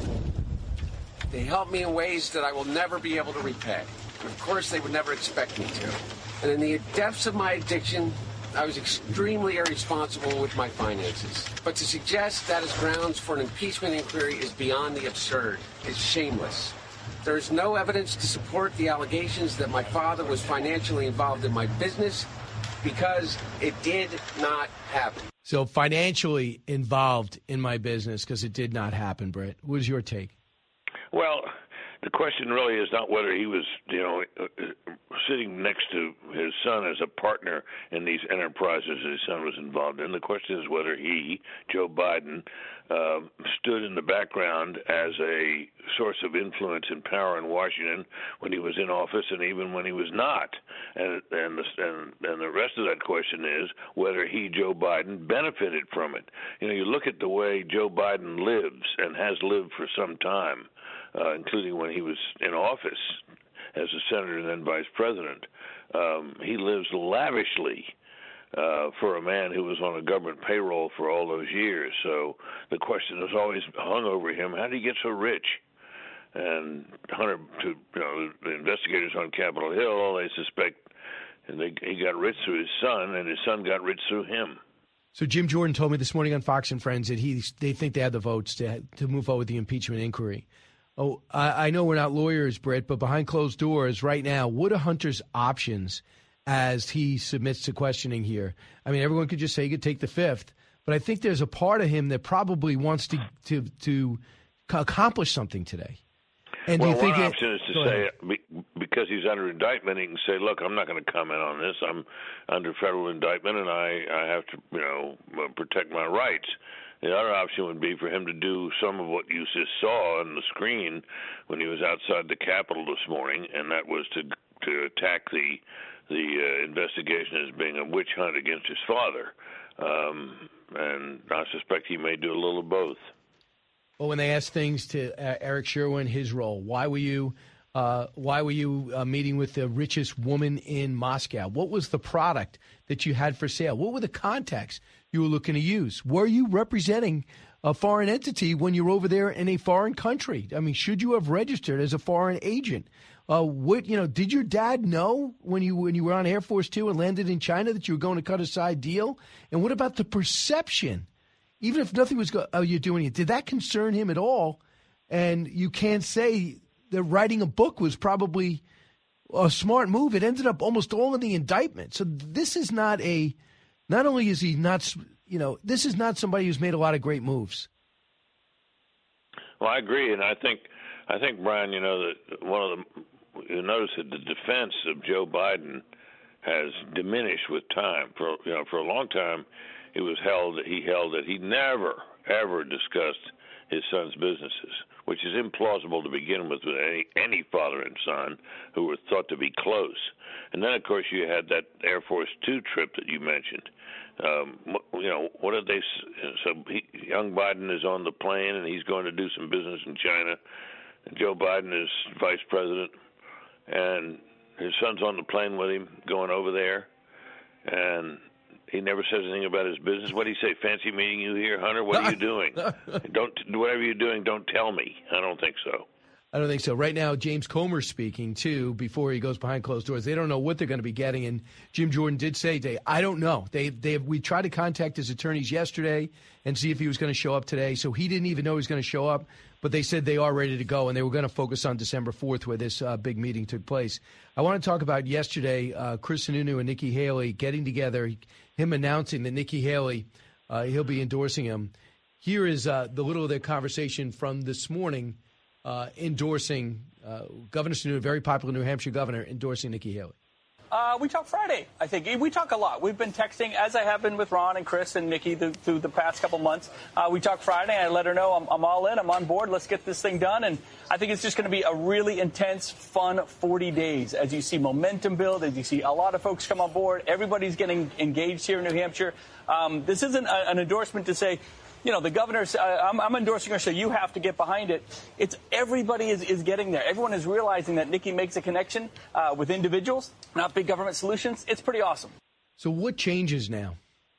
They helped me in ways that I will never be able to repay. And of course, they would never expect me to. And in the depths of my addiction, I was extremely irresponsible with my finances. But to suggest that is grounds for an impeachment inquiry is beyond the absurd. It's shameless. There is no evidence to support the allegations that my father was financially involved in my business because it did not happen. So financially involved in my business because it did not happen, Brett. What is your take? Well, the question really is not whether he was, you know, sitting next to his son as a partner in these enterprises his son was involved in. The question is whether he, Joe Biden, uh, stood in the background as a source of influence and power in Washington when he was in office and even when he was not. And and the, and, and the rest of that question is whether he, Joe Biden, benefited from it. You know, you look at the way Joe Biden lives and has lived for some time, Uh, including when he was in office as a senator and then vice president. Um, he lives lavishly uh, for a man who was on a government payroll for all those years. So the question has always hung over him, how did he get so rich? And Hunter, to, you know, the investigators on Capitol Hill, they suspect they, he got rich through his son, and his son got rich through him. So Jim Jordan told me this morning on Fox and Friends that he they think they had the votes to to move forward with the impeachment inquiry. Oh, I, I know we're not lawyers, Brett, but behind closed doors right now, what are Hunter's options as he submits to questioning here? I mean, everyone could just say he could take the fifth, but I think there's a part of him that probably wants to to, to accomplish something today. And well, do you think one it, option is to say, because he's under indictment, he can say, look, I'm not going to comment on this. I'm under federal indictment, and I, I have to, you know, protect my rights. The other option would be for him to do some of what you just saw on the screen when he was outside the Capitol this morning, and that was to to attack the the uh, investigation as being a witch hunt against his father. Um, and I suspect he may do a little of both. Well, when they asked things to uh, Eric Sherwin, his role, why were you uh, why were you uh, meeting with the richest woman in Moscow? What was the product that you had for sale? What were the contacts you were looking to use? Were you representing a foreign entity when you were over there in a foreign country? I mean, should you have registered as a foreign agent? Uh, what you know? Did your dad know when you when you were on Air Force Two and landed in China that you were going to cut a side deal? And what about the perception even if nothing was going, oh, you're doing it. Did that concern him at all? And you can't say that writing a book was probably a smart move. It ended up almost all in the indictment. So this is not a, not only is he not, you know, this is not somebody who's made a lot of great moves. Well, I agree, and I think, I think Brian, you know, that one of the, you notice that the defense of Joe Biden has diminished with time. For you know, for a long time, it was held that he held that he never ever discussed his son's businesses, which is implausible to begin with with any, any father and son who were thought to be close. And then, of course, you had that Air Force Two trip that you mentioned. Um, you know, what did they? So he, young Biden is on the plane and he's going to do some business in China. And Joe Biden is vice president, and his son's on the plane with him going over there, and he never says anything about his business. What do you say? Fancy meeting you here, Hunter? What are you doing? Don't whatever you're doing, don't tell me. I don't think so. I don't think so. Right now, James Comer's speaking, too, before he goes behind closed doors. They don't know what they're going to be getting. And Jim Jordan did say, Dave, I don't know. They, they have, we tried to contact his attorneys yesterday and see if he was going to show up today. So he didn't even know he was going to show up. But they said they are ready to go, and they were going to focus on December fourth where this uh, big meeting took place. I want to talk about yesterday, uh, Chris Sununu and Nikki Haley getting together, him announcing that Nikki Haley, uh, he'll be endorsing him. Here is uh, the little of their conversation from this morning. Uh, endorsing uh, Governor Sununu, a very popular New Hampshire governor, endorsing Nikki Haley. Uh, we talk Friday, I think. We talk a lot. We've been texting, as I have been with Ron and Chris and Nikki through, through the past couple months. Uh, we talk Friday. I let her know I'm, I'm all in. I'm on board. Let's get this thing done. And I think it's just going to be a really intense, fun forty days as you see momentum build, as you see a lot of folks come on board. Everybody's getting engaged here in New Hampshire. Um, this isn't a, an endorsement to say, you know, the governor's, uh, I'm, I'm endorsing her, so you have to get behind it. It's everybody is, is getting there. Everyone is realizing that Nikki makes a connection uh, with individuals, not big government solutions. It's pretty awesome. So what changes now?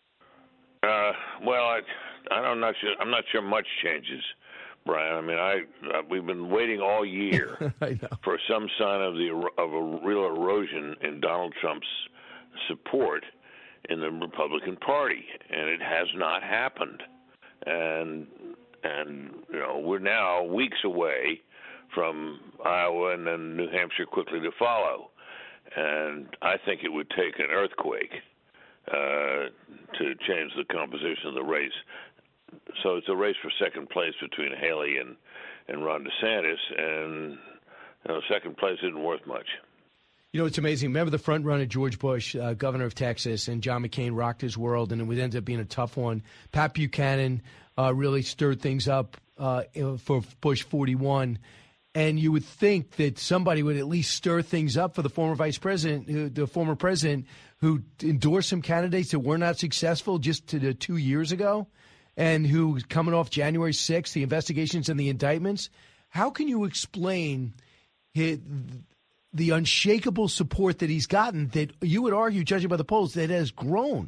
Uh, well, I, I'm not sure. I'm not sure much changes, Brian. I mean, I uh, we've been waiting all year for some sign of the of a real erosion in Donald Trump's support in the Republican Party, and it has not happened. And, and you know, we're now weeks away from Iowa and then New Hampshire quickly to follow. And I think it would take an earthquake uh, to change the composition of the race. So it's a race for second place between Haley and, and Ron DeSantis, and you know, second place isn't worth much. You know, it's amazing. Remember the front runner, George Bush, uh, governor of Texas, and John McCain rocked his world, and it would end up being a tough one. Pat Buchanan uh, really stirred things up uh, for Bush forty-one. And you would think that somebody would at least stir things up for the former vice president, who, the former president, who endorsed some candidates that were not successful just to the two years ago, and who, coming off January sixth, the investigations and the indictments. How can you explain his, the unshakable support that he's gotten that you would argue, judging by the polls, that has grown?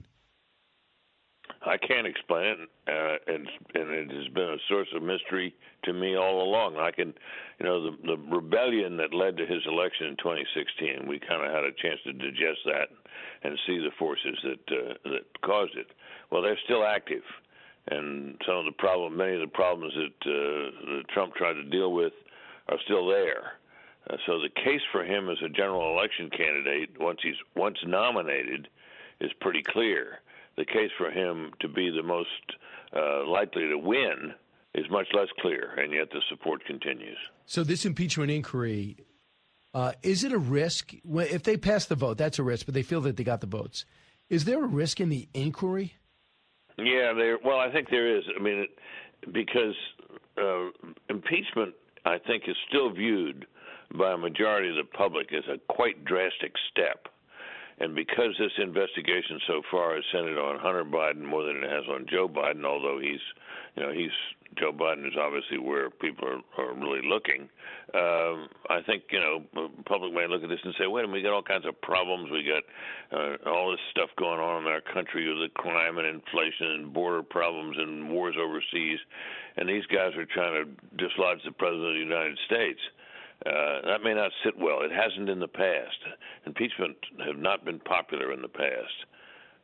I can't explain it, uh, and, and it has been a source of mystery to me all along. I can, you know, the, the rebellion that led to his election in twenty sixteen, we kind of had a chance to digest that and see the forces that uh, that caused it. Well, they're still active, and some of the problem, many of the problems that, uh, that Trump tried to deal with are still there. Uh, so the case for him as a general election candidate, once he's once nominated, is pretty clear. The case for him to be the most uh, likely to win is much less clear, and yet the support continues. So this impeachment inquiry, uh, is it a risk? If they pass the vote, that's a risk, but they feel that they got the votes. Is there a risk in the inquiry? Yeah, there. Well, I think there is. I mean, it, because uh, impeachment, I think, is still viewed by a majority of the public as a quite drastic step. And because this investigation so far has centered on Hunter Biden more than it has on Joe Biden, although he's, you know, he's Joe Biden is obviously where people are, are really looking. Um, I think, you know, the public may look at this and say, wait a minute, we got all kinds of problems. We got uh, all this stuff going on in our country with the crime and inflation and border problems and wars overseas. And these guys are trying to dislodge the president of the United States. Uh, that may not sit well. It hasn't in the past. Impeachment have not been popular in the past.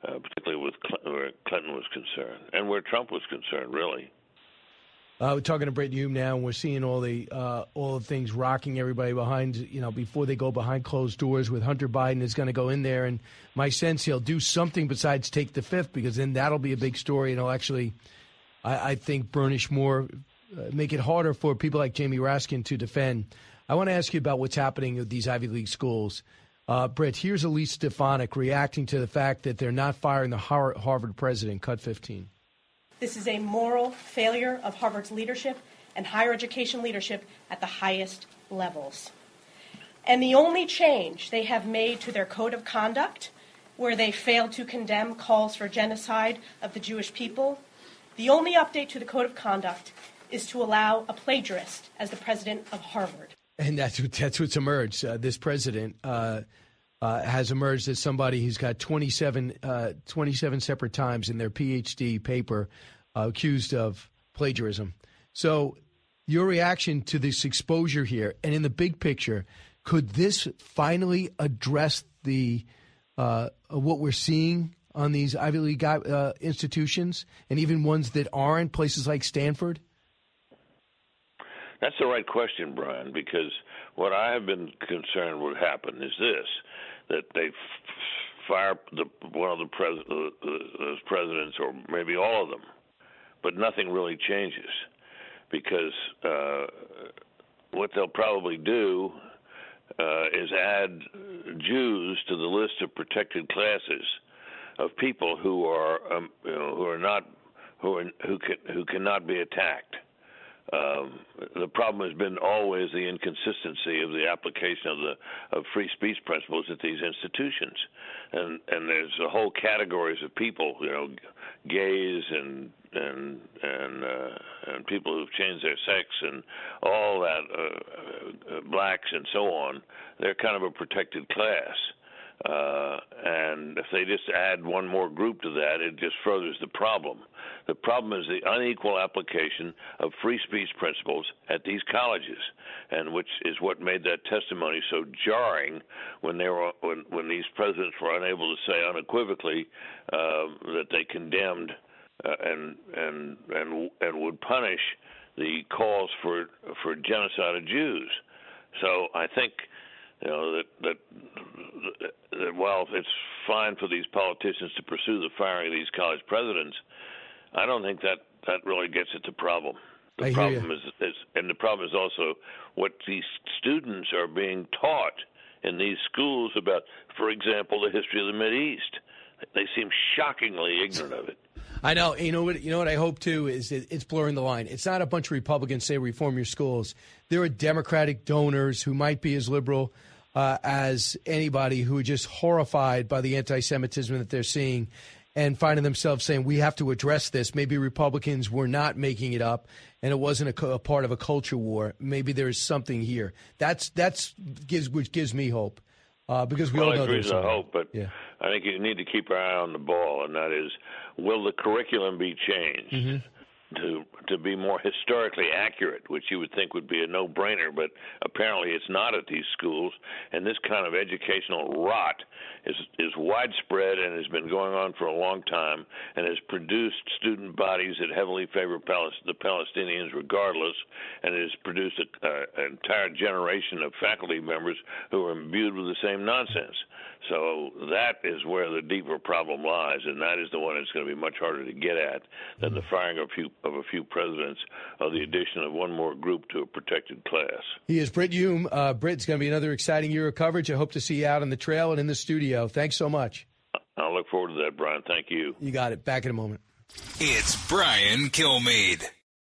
uh, particularly with Cl- where Clinton was concerned and where Trump was concerned, really. Uh, we're talking to Brit Hume now, and we're seeing all the uh, all the things rocking everybody behind, you know, before they go behind closed doors. With Hunter Biden is going to go in there, and my sense he'll do something besides take the fifth, because then that'll be a big story, and it'll actually, I, I think, burnish more, uh, make it harder for people like Jamie Raskin to defend. I want to ask you about what's happening at these Ivy League schools. Uh, Brett, here's Elise Stefanik reacting to the fact that they're not firing the Harvard president. Cut fifteen. This is a moral failure of Harvard's leadership and higher education leadership at the highest levels. And the only change they have made to their code of conduct, where they failed to condemn calls for genocide of the Jewish people, the only update to the code of conduct is to allow a plagiarist as the president of Harvard. And that's what, that's what's emerged. Uh, this president uh, uh, has emerged as somebody who's got twenty-seven, uh, twenty-seven separate times in their P H D paper uh, accused of plagiarism. So your reaction to this exposure here, and in the big picture, could this finally address the uh, what we're seeing on these Ivy League uh, institutions, and even ones that aren't, places like Stanford? That's the right question, Brian, because what I have been concerned would happen is this, that they f- fire the, one of the pres- uh, those presidents, or maybe all of them, but nothing really changes, because uh, what they'll probably do uh, is add Jews to the list of protected classes of people who are, um, you know, who are not, who are, who can, who cannot be attacked. Um, the problem has been always the inconsistency of the application of the of free speech principles at these institutions, and and there's a whole categories of people, you know, gays and and and uh, and people who've changed their sex and all that, uh, uh, blacks and so on. They're kind of a protected class. Uh, and if they just add one more group to that, it just furthers the problem. The problem is the unequal application of free speech principles at these colleges, and which is what made that testimony so jarring when they were when, when these presidents were unable to say unequivocally uh, that they condemned uh, and and and and would punish the calls for for genocide of Jews. So I think, you know, that, that that while it's fine for these politicians to pursue the firing of these college presidents, I don't think that, that really gets at the problem. The I problem is, is, and the problem is also what these students are being taught in these schools about, for example, the history of the Mideast. They seem shockingly ignorant of it. I know. You know what? You know what I hope too is that it's blurring the line. It's not a bunch of Republicans say reform your schools. There are Democratic donors who might be as liberal uh, as anybody who are just horrified by the anti-Semitism that they're seeing, and finding themselves saying we have to address this. Maybe Republicans were not making it up, and it wasn't a, a part of a culture war. Maybe there is something here. That's that's gives which gives me hope. Uh, because we well, all know I agree there's with the something. hope, but yeah. I think you need to keep our eye on the ball, and that is, will the curriculum be changed mm-hmm. to to be more historically accurate, which you would think would be a no-brainer, but apparently it's not at these schools, and this kind of educational rot is is widespread and has been going on for a long time, and has produced student bodies that heavily favor Palest- the Palestinians regardless, and it has produced a, uh, an entire generation of faculty members who are imbued with the same nonsense. So that is where the deeper problem lies, and that is the one that's going to be much harder to get at than the firing of a few, of a few presidents or the addition of one more group to a protected class. He is Brit Hume. Uh, Brit, it's going to be another exciting year of coverage. I hope to see you out on the trail and in the studio. Thanks so much. I'll look forward to that, Brian. Thank you. You got it. Back in a moment. It's Brian Kilmeade.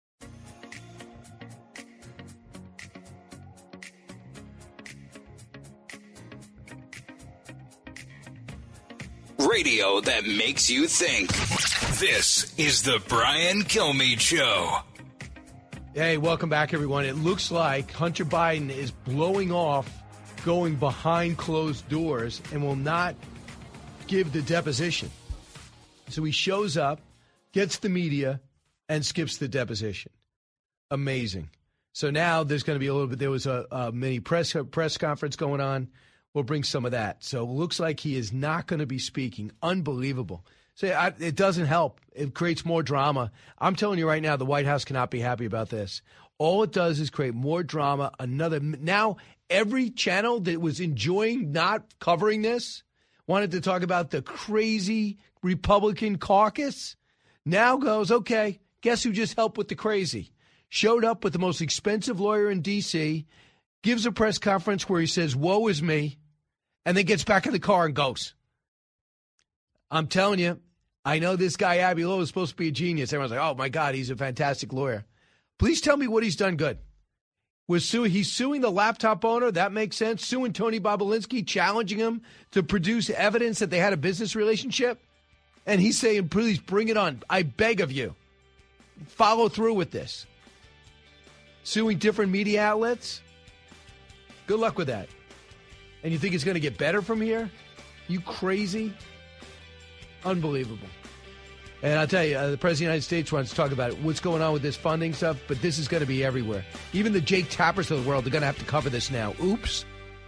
Radio that makes you think. This is the Brian Kilmeade Show. Hey, welcome back, everyone. It looks like Hunter Biden is blowing off going behind closed doors and will not give the deposition. So he shows up, gets the media, and skips the deposition. Amazing. So now there's going to be a little bit, there was a, a mini press press conference going on will bring some of that. So it looks like he is not going to be speaking. Unbelievable. So I, it doesn't help. It creates more drama. I'm telling you right now, the White House cannot be happy about this. All it does is create more drama. Another now, every channel that was enjoying not covering this wanted to talk about the crazy Republican caucus. Now goes, okay, guess who just helped with the crazy? Showed up with the most expensive lawyer in D C, gives a press conference where he says, woe is me, and then gets back in the car and goes. I'm telling you, I know this guy, Abby Lowe, is supposed to be a genius. Everyone's like, oh, my God, he's a fantastic lawyer. Please tell me what he's done good. Was sue, he's suing the laptop owner. That makes sense. Suing Tony Bobulinski, challenging him to produce evidence that they had a business relationship. And he's saying, please bring it on. I beg of you. Follow through with this. Suing different media outlets. Good luck with that. And you think it's going to get better from here? You crazy? Unbelievable. And I'll tell you, uh, the President of the United States wants to talk about what's going on with this funding stuff, but this is going to be everywhere. Even the Jake Tappers of the world are going to have to cover this now. Oops.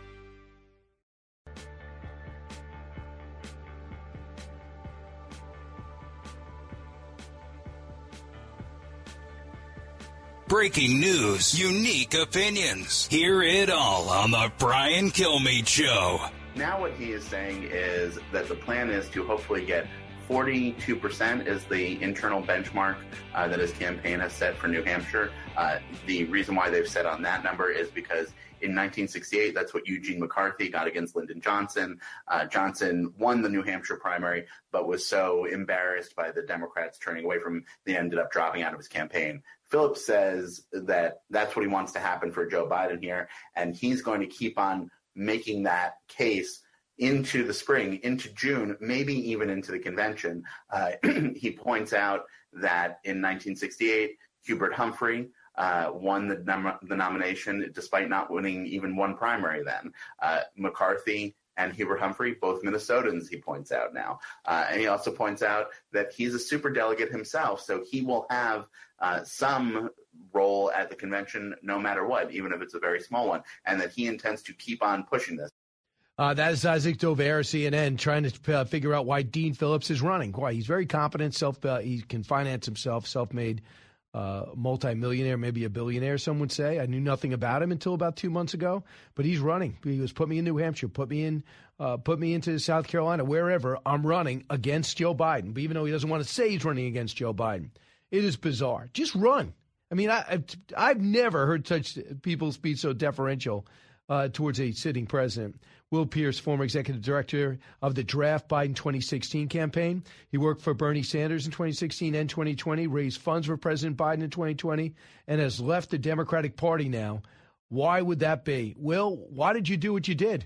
Breaking news, unique opinions. Hear it all on the Brian Kilmeade Show. Now what he is saying is that the plan is to hopefully get forty-two percent is the internal benchmark uh, that his campaign has set for New Hampshire. Uh, the reason why they've set on that number is because in nineteen sixty-eight, that's what Eugene McCarthy got against Lyndon Johnson. Uh, Johnson won the New Hampshire primary, but was so embarrassed by the Democrats turning away from him, they ended up dropping out of his campaign. Phillips says that that's what he wants to happen for Joe Biden here, and he's going to keep on making that case into the spring, into June, maybe even into the convention. Uh, he points out that in nineteen sixty-eight, Hubert Humphrey uh, won the, nom- the nomination despite not winning even one primary then. Uh, McCarthy and Hubert Humphrey, both Minnesotans, he points out now. Uh, and he also points out that he's a superdelegate himself, so he will have uh, some role at the convention no matter what, even if it's a very small one, and that he intends to keep on pushing this. Uh, that is Isaac Dover, C N N, trying to uh, figure out why Dean Phillips is running. Why he's very competent, self. Uh, he can finance himself, self-made uh, multimillionaire, maybe a billionaire, some would say. I knew nothing about him until about two months ago, but he's running. He goes, put me in New Hampshire, put me in, uh, put me into South Carolina, wherever. I'm running against Joe Biden. But even though he doesn't want to say he's running against Joe Biden, it is bizarre. Just run. I mean, I, I've, I've never heard such people be so deferential uh, towards a sitting president. Will Pierce, former executive director of the Draft Biden twenty sixteen campaign. He worked for Bernie Sanders in twenty sixteen and twenty twenty, raised funds for President Biden in twenty twenty, and has left the Democratic Party now. Why would that be? Will, why did you do what you did?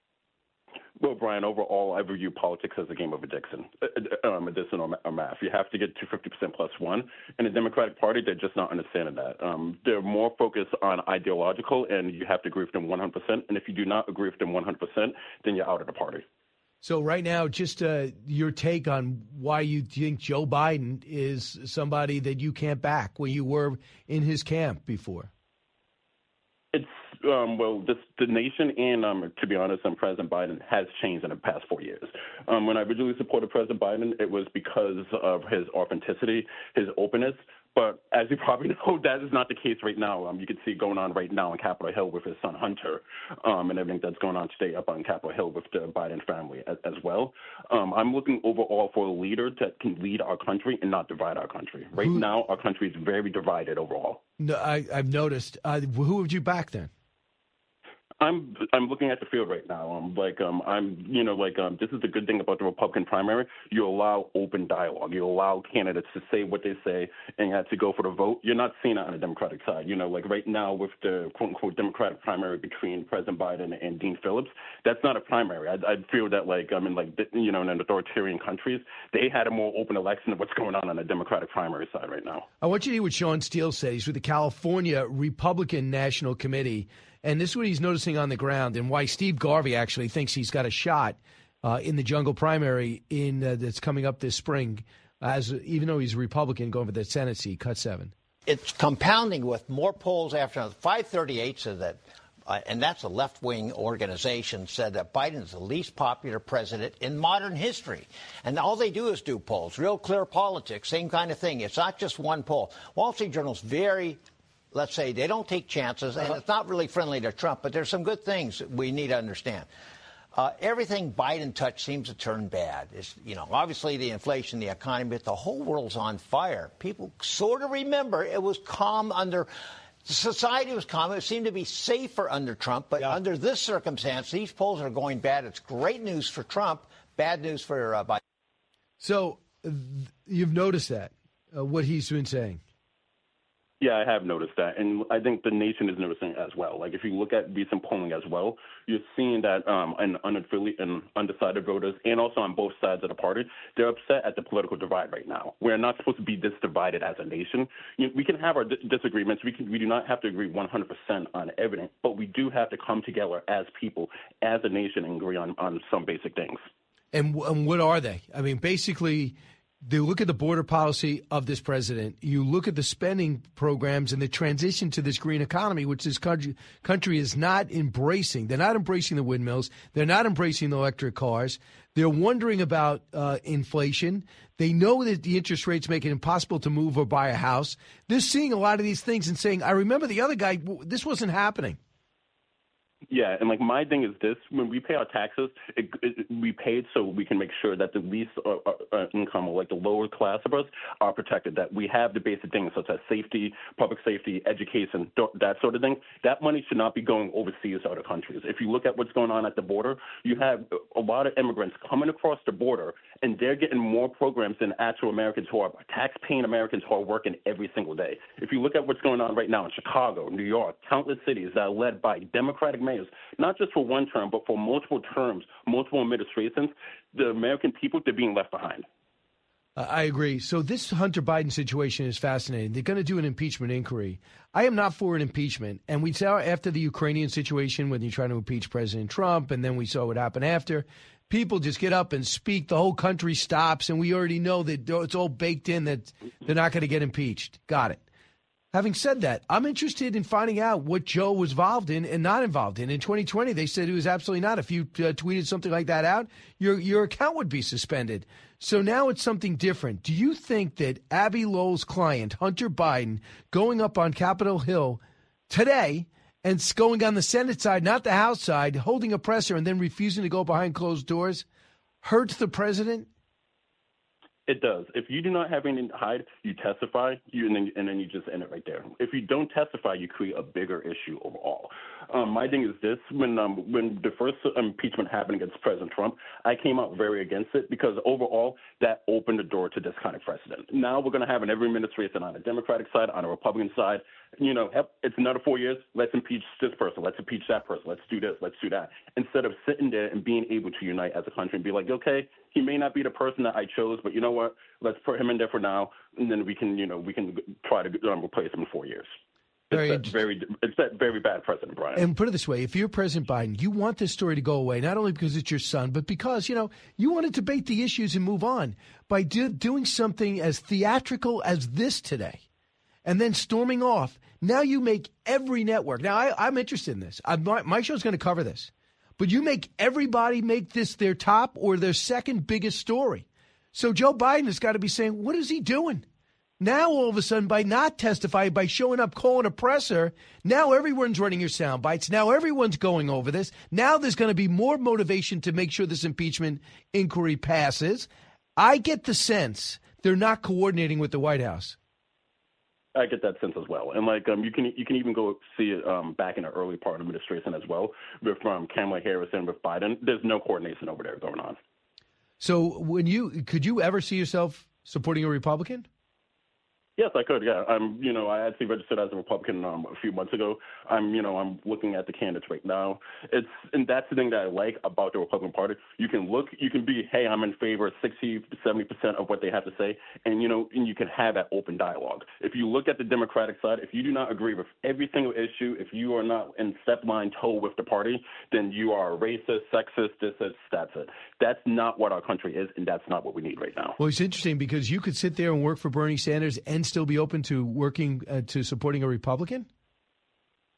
Well, Brian, overall, I view politics as a game of addiction, um, addition or math. You have to get to fifty percent plus one. And the Democratic Party, they're just not understanding that. Um, they're more focused on ideological, and you have to agree with them one hundred percent. And if you do not agree with them one hundred percent, then you're out of the party. So right now, just uh, your take on why you think Joe Biden is somebody that you can't back when you were in his camp before. It's um, well, this, the nation and, um, to be honest, um, President Biden has changed in the past four years. Um, when I originally supported President Biden, it was because of his authenticity, his openness. But as you probably know, that is not the case right now. Um, you can see it going on right now on Capitol Hill with his son Hunter, um, and everything that's going on today up on Capitol Hill with the Biden family as, as well. Um, I'm looking overall for a leader that can lead our country and not divide our country. Right who, now, our country is very divided overall. No, I, I've noticed. Uh, who would you back then? I'm I'm looking at the field right now. Um, like um, I'm you know like um, this is the good thing about the Republican primary. You allow open dialogue. You allow candidates to say what they say and you have to go for the vote. You're not seeing that on the Democratic side. You know, like right now with the quote unquote Democratic primary between President Biden and Dean Phillips, that's not a primary. I, I feel that like I mean like you know in authoritarian countries they had a more open election of what's going on on the Democratic primary side right now. I want you to hear what Sean Steele said. He's with the California Republican National Committee. And this is what he's noticing on the ground and why Steve Garvey actually thinks he's got a shot uh, in the jungle primary in uh, that's coming up this spring, as even though he's a Republican going for the Senate seat, cut seven. It's compounding with more polls after five thirty-eight said that uh, and that's a left-wing organization, said that Biden is the least popular president in modern history. And all they do is do polls, real clear politics, same kind of thing. It's not just one poll. Wall Street Journal's very, let's say, they don't take chances, and it's not really friendly to Trump, but there's some good things that we need to understand. Uh, everything Biden touched seems to turn bad. It's, you know, obviously the inflation, the economy, but the whole world's on fire. People sort of remember it was calm under, society was calm. It seemed to be safer under Trump, but yeah. under this circumstance, these polls are going bad. It's great news for Trump, bad news for uh, Biden. So uh, you've noticed that, uh, what he's been saying. Yeah, I have noticed that, and I think the nation is noticing it as well. Like, if you look at recent polling as well, you're seeing that um, in unaffiliated and undecided voters, and also on both sides of the party, they're upset at the political divide right now. We're not supposed to be this divided as a nation. You know, we can have our d- disagreements. We can, we do not have to agree one hundred percent on everything, but we do have to come together as people, as a nation, and agree on, on some basic things. And, and what are they? I mean, basically, they look at the border policy of this president. You look at the spending programs and the transition to this green economy, which this country, country is not embracing. They're not embracing the windmills. They're not embracing the electric cars. They're wondering about uh, inflation. They know that the interest rates make it impossible to move or buy a house. They're seeing a lot of these things and saying, I remember the other guy, this wasn't happening. Yeah, and like my thing is this: when we pay our taxes, it, it, we pay it so we can make sure that the least uh, uh, income, or like the lower class of us, are protected. That we have the basic things such as safety, public safety, education, that sort of thing. That money should not be going overseas to other countries. If you look at what's going on at the border, you have a lot of immigrants coming across the border, and they're getting more programs than actual Americans who are tax-paying Americans who are working every single day. If you look at what's going on right now in Chicago, New York, countless cities that are led by Democratic mayors, not just for one term, but for multiple terms, multiple administrations, the American people, they're being left behind. Uh, I agree. So this Hunter Biden situation is fascinating. They're going to do an impeachment inquiry. I am not for an impeachment. And we saw after the Ukrainian situation when you're trying to impeach President Trump, and then we saw what happened after. People just get up and speak. The whole country stops, and we already know that it's all baked in that they're not going to get impeached. Got it. Having said that, I'm interested in finding out what Joe was involved in and not involved in. In twenty twenty, they said it was absolutely not. If you uh, tweeted something like that out, your your account would be suspended. So now it's something different. Do you think that Abby Lowell's client, Hunter Biden, going up on Capitol Hill today and going on the Senate side, not the House side, holding a presser and then refusing to go behind closed doors, hurts the president? It does. If you do not have anything to hide, you testify, you, and, then, and then you just end it right there. If you don't testify, you create a bigger issue overall. Um, my thing is this: when um, when the first impeachment happened against President Trump, I came out very against it because overall that opened the door to this kind of precedent. Now we're going to have an every administration on the Democratic side, on the Republican side. You know, it's another four years. Let's impeach this person. Let's impeach that person. Let's do this. Let's do that. Instead of sitting there and being able to unite as a country and be like, okay, he may not be the person that I chose, but you know what? Let's put him in there for now, and then we can, you know, we can try to um, replace him in four years. Very it's that very, it's that very bad precedent, Brian. And put it this way, if you're President Biden, you want this story to go away, not only because it's your son, but because, you know, you want to debate the issues and move on. By do, doing something as theatrical as this today and then storming off, now you make every network. Now, I, I'm interested in this. I, my, my show's going to cover this. But you make everybody make this their top or their second biggest story. So Joe Biden has got to be saying, what is he doing? Now, all of a sudden, by not testifying, by showing up, calling a presser, now everyone's running your sound bites. Now everyone's going over this. Now there's going to be more motivation to make sure this impeachment inquiry passes. I get the sense they're not coordinating with the White House. I get that sense as well, and like um, you can you can even go see it um, back in the early part of administration as well, with um, Kamala Harris and with Biden. There's no coordination over there going on. So, when you could you ever see yourself supporting a Republican? Yes, I could. Yeah, I'm. You know, I actually registered as a Republican um, a few months ago. I'm. You know, I'm looking at the candidates right now. It's and that's the thing that I like about the Republican Party. You can look. You can be, hey, I'm in favor of sixty to seventy percent of what they have to say, and you know, and you can have that open dialogue. If you look at the Democratic side, if you do not agree with every single issue, if you are not in step line toe with the party, then you are a racist, sexist. This is that's it. That's not what our country is, and that's not what we need right now. Well, it's interesting because you could sit there and work for Bernie Sanders and still be open to working uh, to supporting a Republican?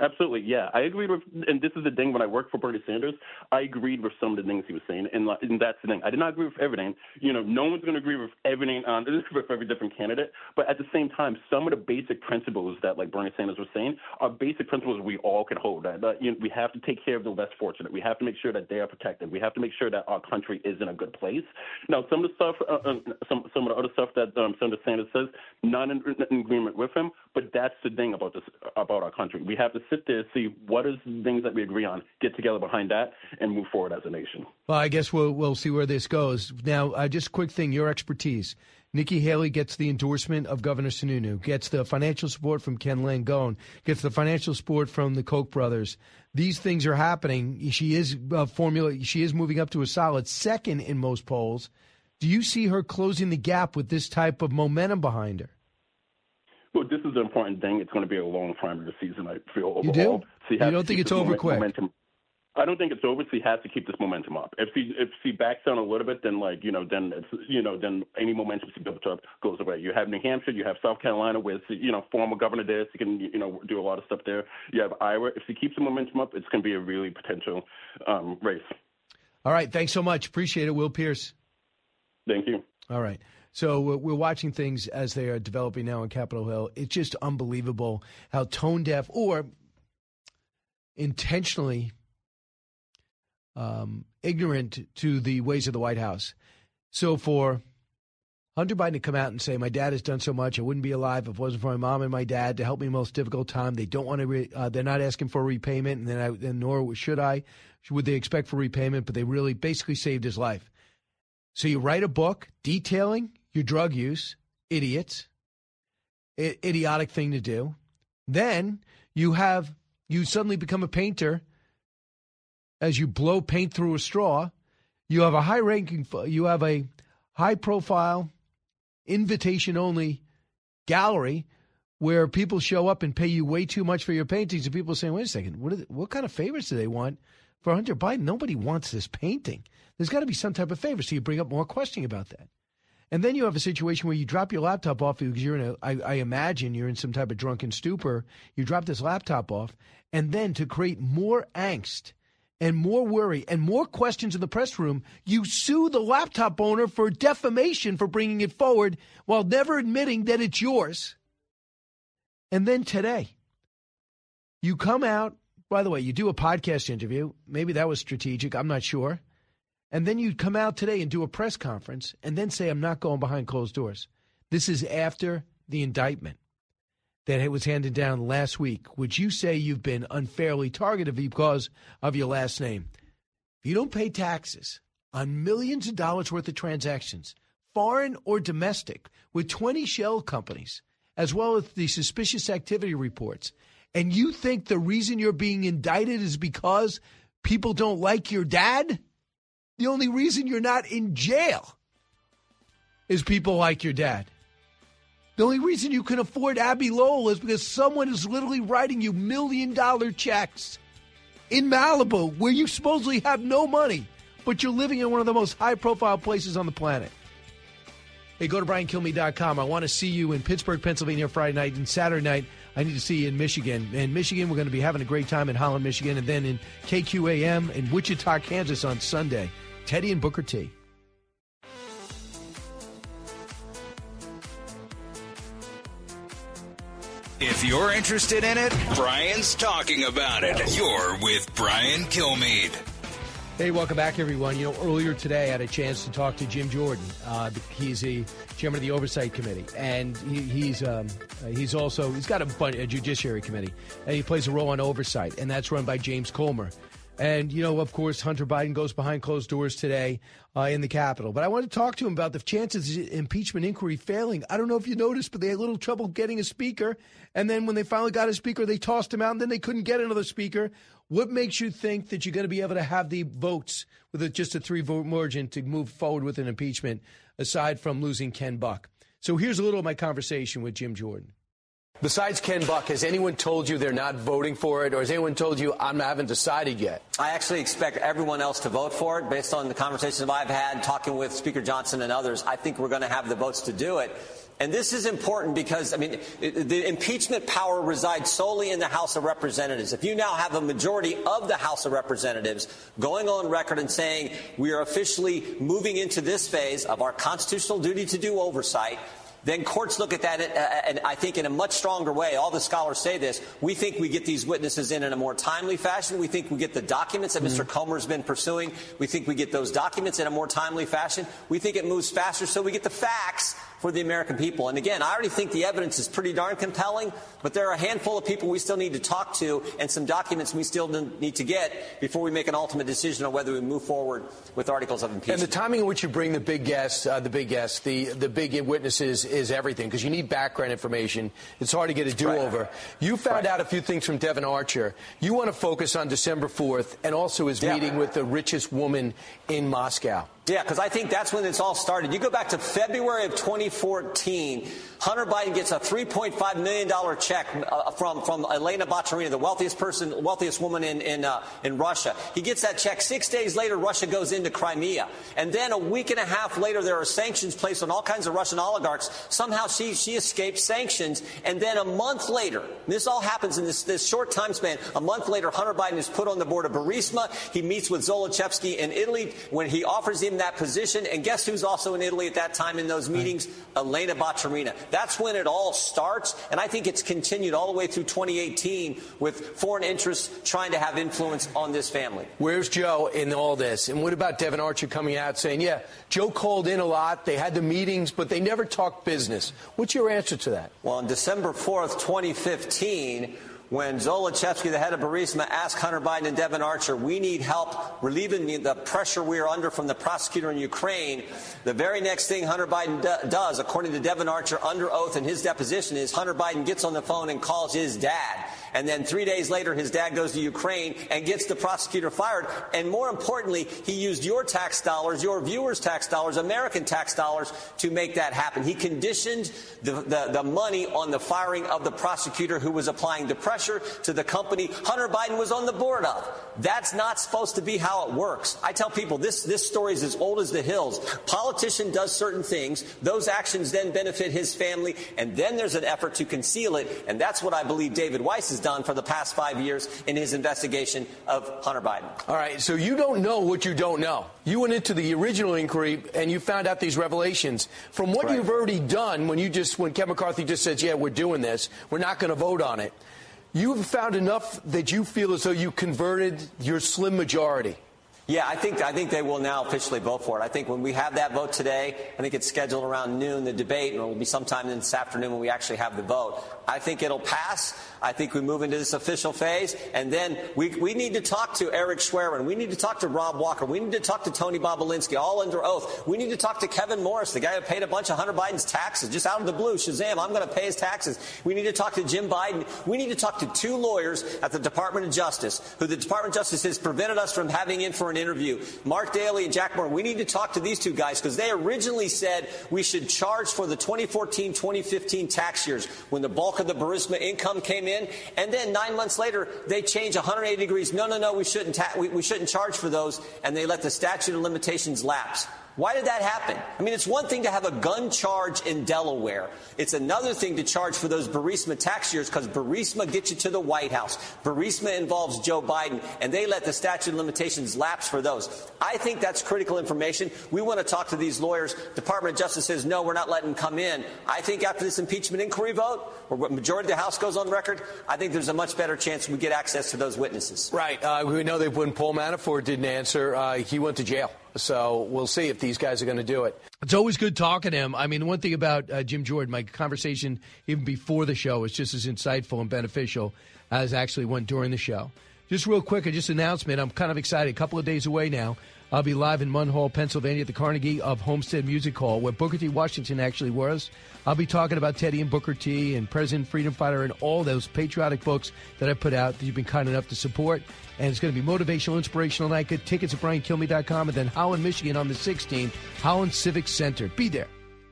Absolutely, yeah. I agreed with, and this is the thing, when I worked for Bernie Sanders, I agreed with some of the things he was saying, and, and that's the thing. I did not agree with everything. You know, no one's going to agree with everything on this with every different candidate, but at the same time, some of the basic principles that, like Bernie Sanders was saying, are basic principles we all can hold. That, that you know, we have to take care of the less fortunate. We have to make sure that they are protected. We have to make sure that our country is in a good place. Now, some of the stuff, uh, uh, some some of the other stuff that um, Senator Sanders says, not in, in agreement with him, but that's the thing about this, about our country. We have to sit there, see what is the things that we agree on, get together behind that, and move forward as a nation. Well, I guess we'll we'll see where this goes. Now, uh, just a quick thing, your expertise. Nikki Haley gets the endorsement of Governor Sununu, gets the financial support from Ken Langone, gets the financial support from the Koch brothers. These things are happening. She is uh, formula. She is moving up to a solid second in most polls. Do you see her closing the gap with this type of momentum behind her? Well, this is the important thing. It's going to be a long primary season, I feel, overall. You do? So you don't think it's over quick? Momentum. I don't think it's over. So he has to keep this momentum up. If he if he backs down a little bit, then like you know, then it's you know, then any momentum he built up goes away. You have New Hampshire, you have South Carolina, with you know former governor there, so he can you know do a lot of stuff there. You have Iowa. If he keeps the momentum up, it's going to be a really potential um, race. All right, thanks so much. Appreciate it, Will Pierce. Thank you. All right. So we're watching things as they are developing now on Capitol Hill. It's just unbelievable how tone deaf or intentionally um, ignorant to the ways of the White House. So for Hunter Biden to come out and say, my dad has done so much, I wouldn't be alive if it wasn't for my mom and my dad to help me in the most difficult time. They don't want to, re- uh, they're not asking for a repayment, and then I, and nor should I, would they expect for repayment, but they really basically saved his life. So you write a book detailing your drug use, idiots, I- idiotic thing to do. Then you have, you suddenly become a painter as you blow paint through a straw. You have a high ranking, you have a high profile, invitation only gallery where people show up and pay you way too much for your paintings. And people are saying, wait a second, what, are they, what kind of favors do they want for Hunter Biden? Nobody wants this painting. There's got to be some type of favor. So you bring up more questioning about that. And then you have a situation where you drop your laptop off because you're in a, I, I imagine you're in some type of drunken stupor. You drop this laptop off, and then to create more angst and more worry and more questions in the press room, you sue the laptop owner for defamation for bringing it forward while never admitting that it's yours. And then today, you come out, by the way, you do a podcast interview. Maybe that was strategic. I'm not sure. And then you come out today and do a press conference and then say, I'm not going behind closed doors. This is after the indictment that was handed down last week. Would you say you've been unfairly targeted because of your last name? If you don't pay taxes on millions of dollars worth of transactions, foreign or domestic, with twenty shell companies, as well as the suspicious activity reports, and you think the reason you're being indicted is because people don't like your dad? The only reason you're not in jail is people like your dad. The only reason you can afford Abby Lowell is because someone is literally writing you million-dollar checks in Malibu where you supposedly have no money, but you're living in one of the most high-profile places on the planet. Hey, go to brian kilmeade dot com. I want to see you in Pittsburgh, Pennsylvania Friday night, and Saturday night I need to see you in Michigan. In Michigan, we're going to be having a great time in Holland, Michigan, and then in K Q A M in Wichita, Kansas on Sunday. Teddy and Booker T. If you're interested in it, Brian's talking about it. You're with Brian Kilmeade. Hey, welcome back, everyone. You know, earlier today I had a chance to talk to Jim Jordan. Uh, he's the chairman of the Oversight Committee, and he, he's um, uh, he's also he's got a, bunch, a Judiciary Committee, and he plays a role on Oversight, and that's run by James Comer. And, you know, of course, Hunter Biden goes behind closed doors today uh, in the Capitol. But I want to talk to him about the chances of impeachment inquiry failing. I don't know if you noticed, but they had a little trouble getting a speaker. And then when they finally got a speaker, they tossed him out, and then they couldn't get another speaker. What makes you think that you're going to be able to have the votes with a, just a three-vote margin to move forward with an impeachment, aside from losing Ken Buck? So here's a little of my conversation with Jim Jordan. Besides Ken Buck, has anyone told you they're not voting for it, or has anyone told you I'm, I haven't decided yet? I actually expect everyone else to vote for it based on the conversations I've had, talking with Speaker Johnson and others. I think we're going to have the votes to do it. And this is important because, I mean, the impeachment power resides solely in the House of Representatives. If you now have a majority of the House of Representatives going on record and saying we are officially moving into this phase of our constitutional duty to do oversight, then courts look at that, uh, and I think in a much stronger way. All the scholars say this. We think we get these witnesses in in a more timely fashion. We think we get the documents that mm-hmm. Mister Comer has been pursuing. We think we get those documents in a more timely fashion. We think it moves faster so we get the facts for the American people. And again, I already think the evidence is pretty darn compelling, but there are a handful of people we still need to talk to and some documents we still need to get before we make an ultimate decision on whether we move forward with articles of impeachment. And the timing in which you bring the big guests, uh, the big guests, the, the big witnesses is everything, because you need background information. It's hard to get a do-over. Right. You found right. out a few things from Devon Archer. You want to focus on December fourth and also his yeah. meeting with the richest woman in Moscow. Yeah, because I think that's when it's all started. You go back to February of twenty fourteen, Hunter Biden gets a three point five million dollars check uh, from, from Elena Baturina, the wealthiest person, wealthiest woman in, in, uh, in Russia. He gets that check. Six days later, Russia goes into Crimea. And then a week and a half later, there are sanctions placed on all kinds of Russian oligarchs. Somehow she, she escapes sanctions. And then a month later, this all happens in this, this short time span, a month later, Hunter Biden is put on the board of Burisma. He meets with Zolochevsky in Italy when he offers him that position. And guess who's also in Italy at that time in those meetings? Elena Baturina. That's when it all starts. And I think it's continued all the way through twenty eighteen with foreign interests trying to have influence on this family. Where's Joe in all this? And what about Devon Archer coming out saying, yeah, Joe called in a lot. They had the meetings, but they never talked business. What's your answer to that? Well, on December fourth, twenty fifteen, when Zolochevsky, the head of Burisma, asked Hunter Biden and Devon Archer, we need help relieving the pressure we are under from the prosecutor in Ukraine, the very next thing Hunter Biden do- does, according to Devon Archer under oath in his deposition, is Hunter Biden gets on the phone and calls his dad. And then three days later, his dad goes to Ukraine and gets the prosecutor fired. And more importantly, he used your tax dollars, your viewers' tax dollars, American tax dollars to make that happen. He conditioned the, the, the money on the firing of the prosecutor who was applying the pressure to the company Hunter Biden was on the board of. That's not supposed to be how it works. I tell people this, this story is as old as the hills. Politician does certain things. Those actions then benefit his family. And then there's an effort to conceal it. And that's what I believe David Weiss has done for the past five years in his investigation of Hunter Biden. All right, so you don't know what you don't know. You went into the original inquiry and you found out these revelations. From what right. you've already done, when you just when Kevin McCarthy just says, yeah, we're doing this, we're not going to vote on it, you've found enough that you feel as though you converted your slim majority. Yeah, I think I think they will now officially vote for it. I think when we have that vote today, I think it's scheduled around noon, the debate, and it will be sometime this afternoon when we actually have the vote. I think it'll pass. I think we move into this official phase, and then we we need to talk to Eric Schwerin. We need to talk to Rob Walker. We need to talk to Tony Bobolinsky, all under oath. We need to talk to Kevin Morris, the guy who paid a bunch of Hunter Biden's taxes, just out of the blue. Shazam, I'm going to pay his taxes. We need to talk to Jim Biden. We need to talk to two lawyers at the Department of Justice, who the Department of Justice has prevented us from having in for an interview. Mark Daly and Jack Moore. We need to talk to these two guys because they originally said we should charge for the twenty fourteen twenty fifteen tax years when the bulk of the Burisma income came in. And then nine months later, they changed one hundred eighty degrees. No, no, no, we shouldn't, ta- we, we shouldn't charge for those. And they let the statute of limitations lapse. Why did that happen? I mean, it's one thing to have a gun charge in Delaware. It's another thing to charge for those Burisma tax years because Burisma gets you to the White House. Burisma involves Joe Biden, and they let the statute of limitations lapse for those. I think that's critical information. We want to talk to these lawyers. Department of Justice says, no, we're not letting them come in. I think after this impeachment inquiry vote, where the majority of the House goes on record, I think there's a much better chance we get access to those witnesses. Right. Uh, we know that when Paul Manafort didn't answer, uh, he went to jail. So we'll see if these guys are going to do it. It's always good talking to him. I mean, one thing about uh, Jim Jordan, my conversation even before the show was just as insightful and beneficial as actually one during the show. Just real quick, just an announcement. I'm kind of excited. A couple of days away now, I'll be live in Munhall, Pennsylvania at the Carnegie of Homestead Music Hall, where Booker T. Washington actually was. I'll be talking about Teddy and Booker T. and President Freedom Fighter and all those patriotic books that I put out that you've been kind enough to support. And it's going to be motivational, inspirational night. Get tickets at brian kilmeade dot com. And then Holland, Michigan on the sixteenth, Holland Civic Center. Be there.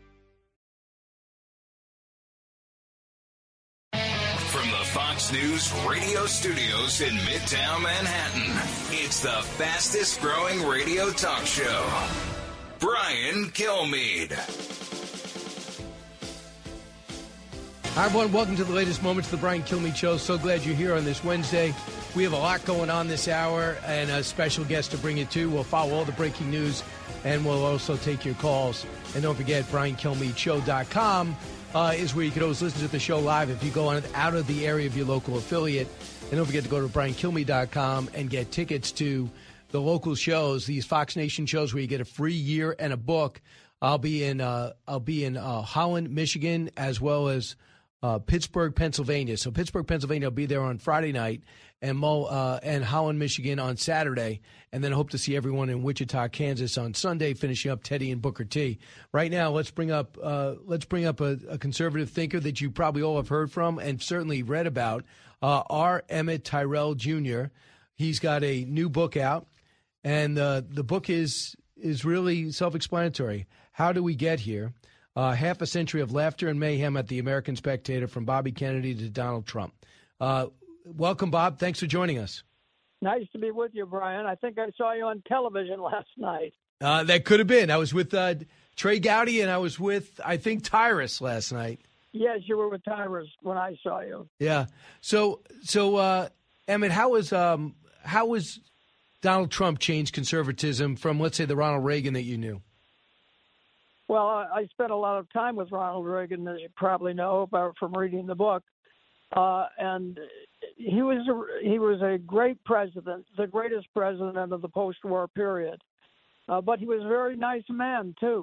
From the Fox News radio studios in Midtown Manhattan, it's the fastest growing radio talk show. Brian Kilmeade. Hi, everyone. Welcome to the latest moments of the Brian Kilmeade Show. So glad you're here on this Wednesday. We have a lot going on this hour and a special guest to bring you to. We'll follow all the breaking news, and we'll also take your calls. And don't forget, brian kilmeade show dot com uh, is where you can always listen to the show live if you go on out of the area of your local affiliate. And don't forget to go to brian kilmeade dot com and get tickets to the local shows, these Fox Nation shows where you get a free year and a book. I'll be in uh, I'll be in uh, Holland, Michigan, as well as Uh, Pittsburgh, Pennsylvania. So Pittsburgh, Pennsylvania, I'll be there on Friday night, and Mo, uh, and Holland, Michigan on Saturday, and then I hope to see everyone in Wichita, Kansas on Sunday, finishing up Teddy and Booker T. Right now, let's bring up uh, let's bring up a, a conservative thinker that you probably all have heard from and certainly read about, uh, R. Emmett Tyrell Junior He's got a new book out, and uh, the book is is really self-explanatory. How do we get here? Uh, half a century of laughter and mayhem at the American Spectator, from Bobby Kennedy to Donald Trump. Uh, welcome, Bob. Thanks for joining us. Nice to be with you, Brian. I think I saw you on television last night. Uh, that could have been. I was with uh, Trey Gowdy, and I was with, I think, Tyrus last night. Yes, you were with Tyrus when I saw you. Yeah. So, so uh, Emmett, how was um, how was Donald Trump changed conservatism from, let's say, the Ronald Reagan that you knew? Well, I spent a lot of time with Ronald Reagan, as you probably know, about from reading the book, uh, and he was a, he was a great president, the greatest president of the post-war period. Uh, but he was a very nice man too.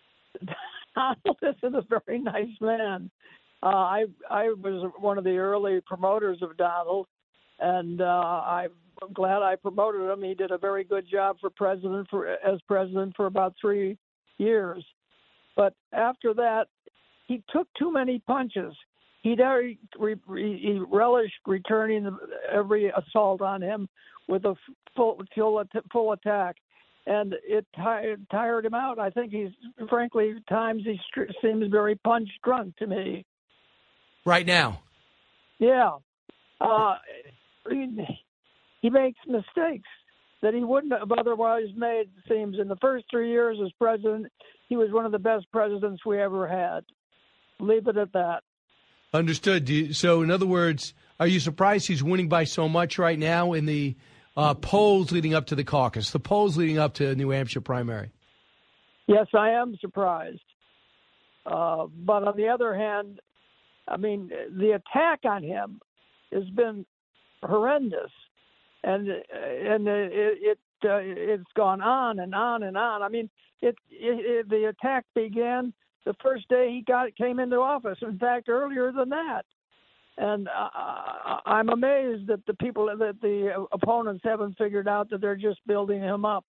Donald is a very nice man. Uh, I I was one of the early promoters of Donald, and uh, I'm glad I promoted him. He did a very good job for president for as president for about three years. But after that, he took too many punches. He'd already re, re, he relished returning every assault on him with a full full, full attack, and it tired, tired him out. I think he's, frankly, at times he seems very punch drunk to me. Right now? Yeah. Uh, he, he makes mistakes that he wouldn't have otherwise made, it seems. In the first three years as president, he was one of the best presidents we ever had. Leave it at that. Understood. So, in other words, are you surprised he's winning by so much right now in the uh, polls leading up to the caucus, the polls leading up to the New Hampshire primary? Yes, I am surprised. Uh, but on the other hand, I mean, the attack on him has been horrendous. And and it, it uh, it's gone on and on and on. I mean, it, it, it the attack began the first day he got came into office. In fact, earlier than that. And uh, I'm amazed that the people that the opponents haven't figured out that they're just building him up.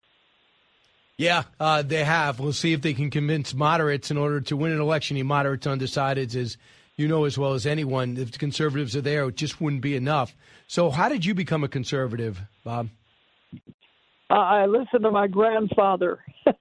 Yeah, uh, they have. We'll see if they can convince moderates in order to win an election. You moderates, undecideds, as you know as well as anyone, if the conservatives are there, it just wouldn't be enough. So how did you become a conservative, Bob? Uh, I listened to my grandfather.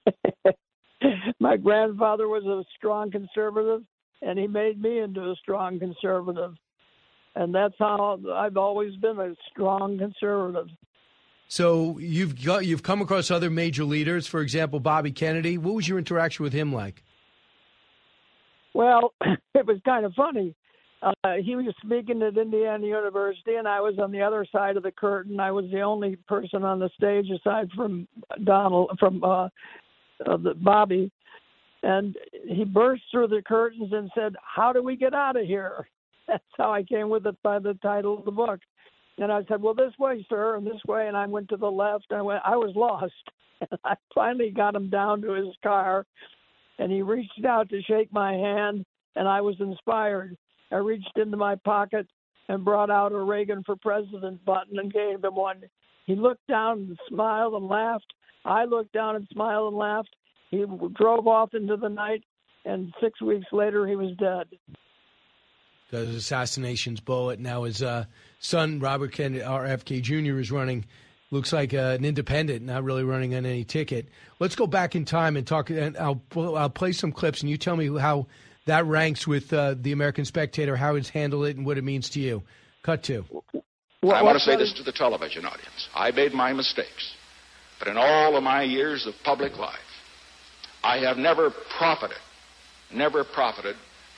My grandfather was a strong conservative, and he made me into a strong conservative. And that's how I've always been, a strong conservative. So you've got, you've come across other major leaders, for example, Bobby Kennedy. What was your interaction with him like? Well, it was kind of funny. Uh, he was speaking at Indiana University, and I was on the other side of the curtain. I was the only person on the stage aside from Donald, from uh, uh, the, Bobby. And he burst through the curtains and said, "How do we get out of here?" That's how I came with it by the title of the book. And I said, "Well, this way, sir, and this way." And I went to the left. And I went. I was lost. And I finally got him down to his car. And he reached out to shake my hand, and I was inspired. I reached into my pocket and brought out a Reagan for President button and gave him one. He looked down and smiled and laughed. I looked down and smiled and laughed. He drove off into the night, and six weeks later he was dead. The assassination's bullet. Now his uh, son, Robert Kennedy, R F K Junior, is running. Looks like uh, an independent, not really running on any ticket. Let's go back in time and talk. And I'll I'll play some clips, and you tell me how that ranks with uh, the American Spectator, how it's handled it, and what it means to you. Cut to. Well, I want to say this to the television audience. I made my mistakes, but in all of my years of public life, I have never profited, never profited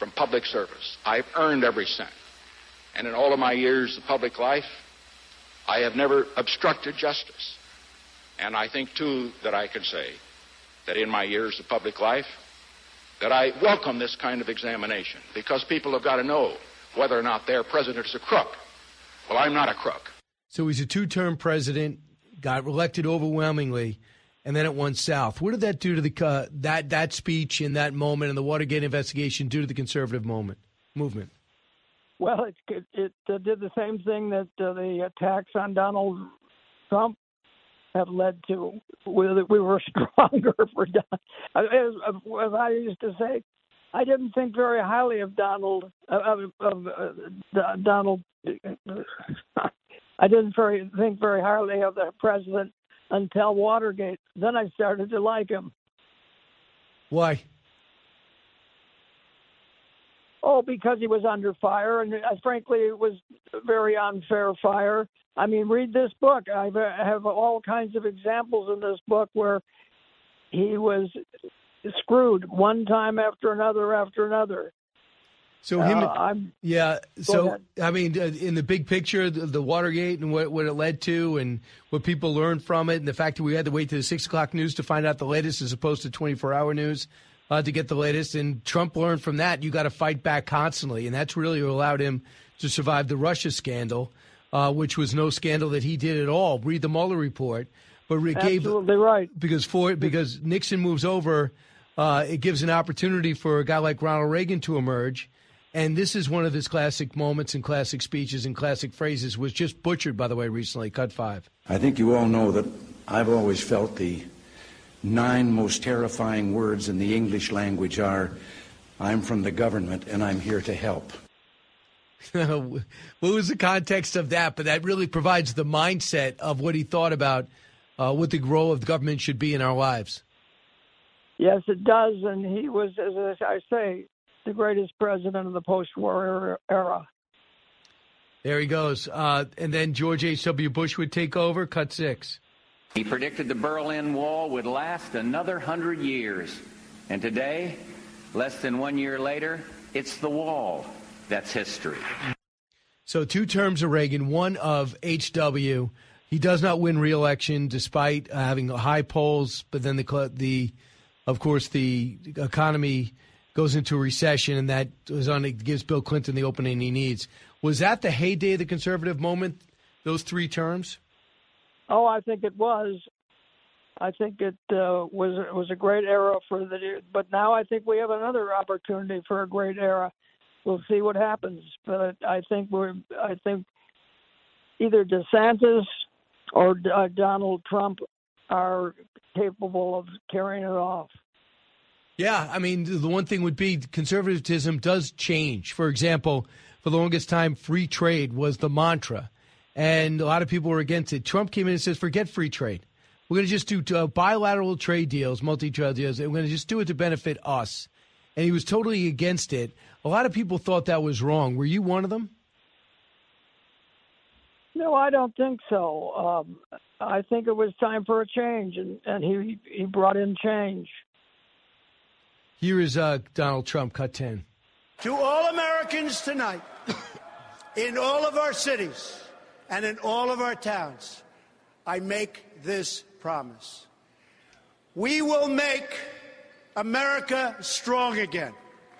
from public service. I've earned every cent. And in all of my years of public life, I have never obstructed justice. And I think, too, that I can say that in my years of public life, that I welcome this kind of examination, because people have got to know whether or not their president is a crook. Well, I'm not a crook. So he's a two-term president, got elected overwhelmingly, and then it went south. What did that do to the uh, that that speech in that moment and the Watergate investigation do to the conservative moment movement? Well, it it, it uh, did the same thing that uh, the attacks on Donald Trump have led to. We, we were stronger for Don. As, as I used to say, I didn't think very highly of Donald. Of, of uh, Donald. I didn't very think very highly of the president until Watergate. Then I started to like him. Why? Oh, because he was under fire, and uh, frankly, it was very unfair fire. I mean, read this book. I have all kinds of examples in this book where he was screwed one time after another after another. So him, uh, I'm, yeah. So ahead. I mean, uh, in the big picture, the, the Watergate and what, what it led to, and what people learned from it, and the fact that we had to wait to the six o'clock news to find out the latest, as opposed to twenty-four hour news uh, to get the latest. And Trump learned from that. You got to fight back constantly, and that's really what allowed him to survive the Russia scandal, uh, which was no scandal that he did at all. Read the Mueller report, but it gave absolutely right because for because Nixon moves over, uh, it gives an opportunity for a guy like Ronald Reagan to emerge. And this is one of his classic moments and classic speeches and classic phrases, was just butchered, by the way, recently. Cut five. I think you all know that I've always felt the nine most terrifying words in the English language are, I'm from the government and I'm here to help. What was the context of that? But that really provides the mindset of what he thought about uh, what the role of the government should be in our lives. Yes, it does. And he was, as I say, the greatest president of the post-war era. There he goes. Uh, and then George H W. Bush would take over. Cut six. He predicted the Berlin Wall would last another hundred years. And today, less than one year later, it's the wall that's history. So two terms of Reagan, one of H W. He does not win re-election despite uh, having high polls, but then the, the, of course, the economy goes into a recession, and that was on, it gives Bill Clinton the opening he needs. Was that the heyday of the conservative moment, those three terms? Oh, I think it was. I think it uh, was it was a great era for the. But now I think we have another opportunity for a great era. We'll see what happens. But I think we're. I think either DeSantis or uh, Donald Trump are capable of carrying it off. Yeah, I mean, the one thing would be conservatism does change. For example, for the longest time, free trade was the mantra, and a lot of people were against it. Trump came in and says, forget free trade. We're going to just do uh, bilateral trade deals, multi-trade deals, and we're going to just do it to benefit us. And he was totally against it. A lot of people thought that was wrong. Were you one of them? No, I don't think so. Um, I think it was time for a change, and, and he he brought in change. Here is uh, Donald Trump, cut ten. To all Americans tonight, in all of our cities and in all of our towns, I make this promise. We will make America strong again.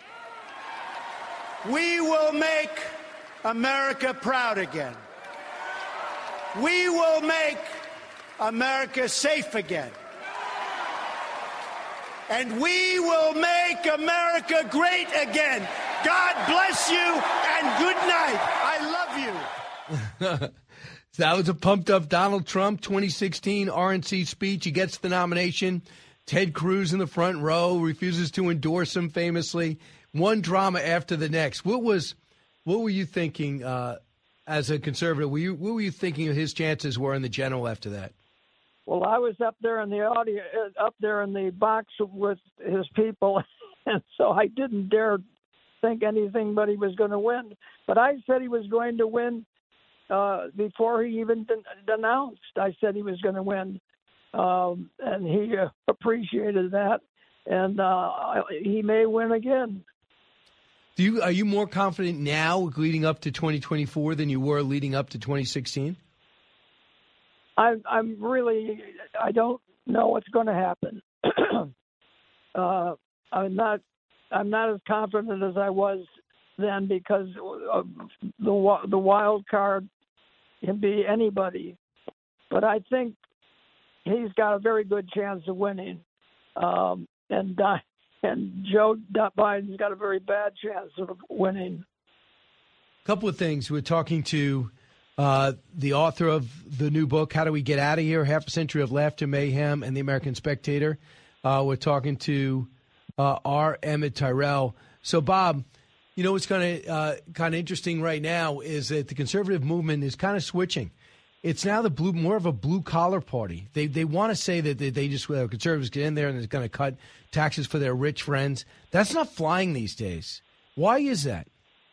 We will make America proud again. We will make America safe again. And we will make America great again. God bless you and good night. I love you. That was a pumped-up Donald Trump twenty sixteen R N C speech. He gets the nomination. Ted Cruz in the front row refuses to endorse him famously. One drama after the next. What was, what were you thinking uh, as a conservative? Were you, what were you thinking his chances were in the general after that? Well, I was up there in the audience, up there in the box with his people, and so I didn't dare think anything but he was going to win. But I said he was going to win uh, before he even den- denounced. I said he was going to win, um, and he uh, appreciated that, and uh, he may win again. Do you are you more confident now leading up to twenty twenty-four than you were leading up to twenty sixteen? I, I'm really, I don't know what's going to happen. uh, I'm not, I'm not as confident as I was then because of the the wild card can be anybody. But I think he's got a very good chance of winning, um, and uh, and Joe Biden's got a very bad chance of winning. A couple of things. We're talking to uh, the author of the new book, How Do We Get Out of Here? Half a Century of Laughter, Mayhem, and the American Spectator. Uh, we're talking to uh, R. Emmett Tyrell. So, Bob, you know what's kind of uh, kind of interesting right now is that the conservative movement is kind of switching. It's now the blue, more of a blue collar party. They they want to say that they, they just uh, conservatives get in there and they're going to cut taxes for their rich friends. That's not flying these days. Why is that?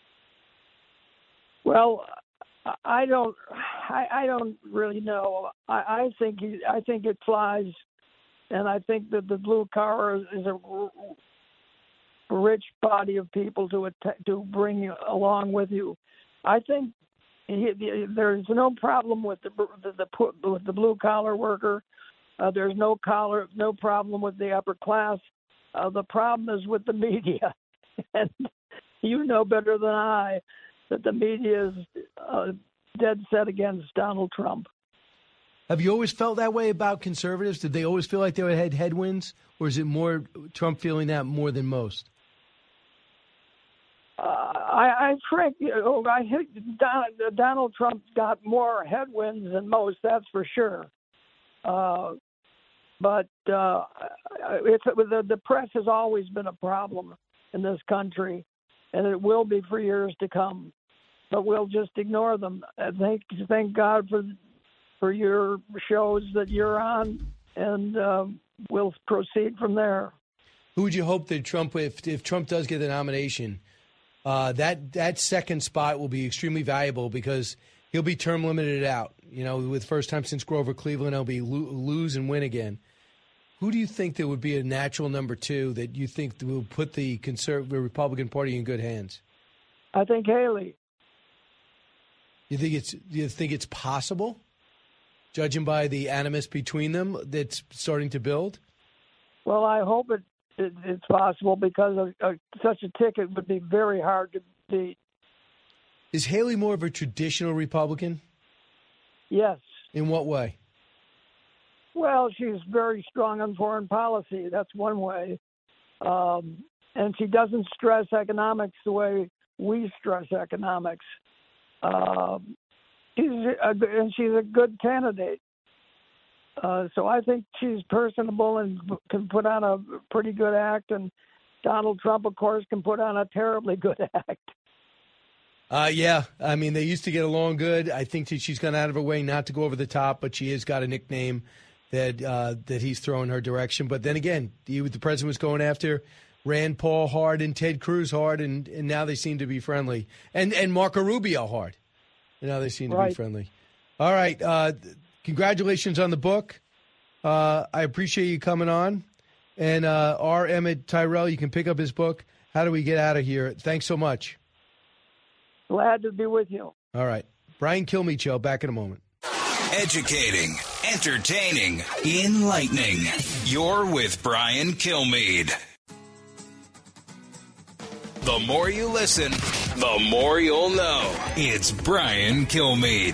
Well, I don't. I, I don't really know. I, I think he, I think it flies, and I think that the blue collar is a rich body of people to to bring you along with you. I think he, there's no problem with the the, the with the blue collar worker. Uh, there's no collar, no problem with the upper class. Uh, the problem is with the media, and you know better than I that the media is uh, dead set against Donald Trump. Have you always felt that way about conservatives? Did they always feel like they had headwinds, or is it more Trump feeling that more than most? Uh, I, I think oh, I think Don, Donald Trump got more headwinds than most. That's for sure. Uh, but uh, it's the, the press has always been a problem in this country, and it will be for years to come. But we'll just ignore them. And thank thank God for for your shows that you're on, and uh, we'll proceed from there. Who would you hope that Trump, if if Trump does get the nomination, uh, that that second spot will be extremely valuable because he'll be term limited out. You know, with first time since Grover Cleveland, he'll be lo- lose and win again. Who do you think there would be a natural number two that you think will put the conservative Republican Party in good hands? I think Haley. You think it's you think it's possible, judging by the animus between them that's starting to build? Well, I hope it, it it's possible because a, a, such a ticket would be very hard to beat. Is Haley more of a traditional Republican? Yes. In what way? Well, she's very strong on foreign policy. That's one way. Um, and she doesn't stress economics the way we stress economics. Um, she's a, and she's a good candidate. Uh, so I think she's personable and can put on a pretty good act. And Donald Trump, of course, can put on a terribly good act. Uh, yeah, I mean, they used to get along good. I think that she's gone out of her way not to go over the top, but she has got a nickname that uh, that he's throwing her direction. But then again, the, the president was going after Rand Paul hard and Ted Cruz hard, and, and now they seem to be friendly. And and Marco Rubio hard. And now they seem to right. be friendly. All right. Uh, congratulations on the book. Uh, I appreciate you coming on. And uh, R. Emmett Tyrell, you can pick up his book, How Do We Get Out of Here? Thanks so much. Glad to be with you. All right. Brian Kilmeade Show, back in a moment. Educating, entertaining, enlightening. You're with Brian Kilmeade. The more you listen, the more you'll know. It's Brian Kilmeade.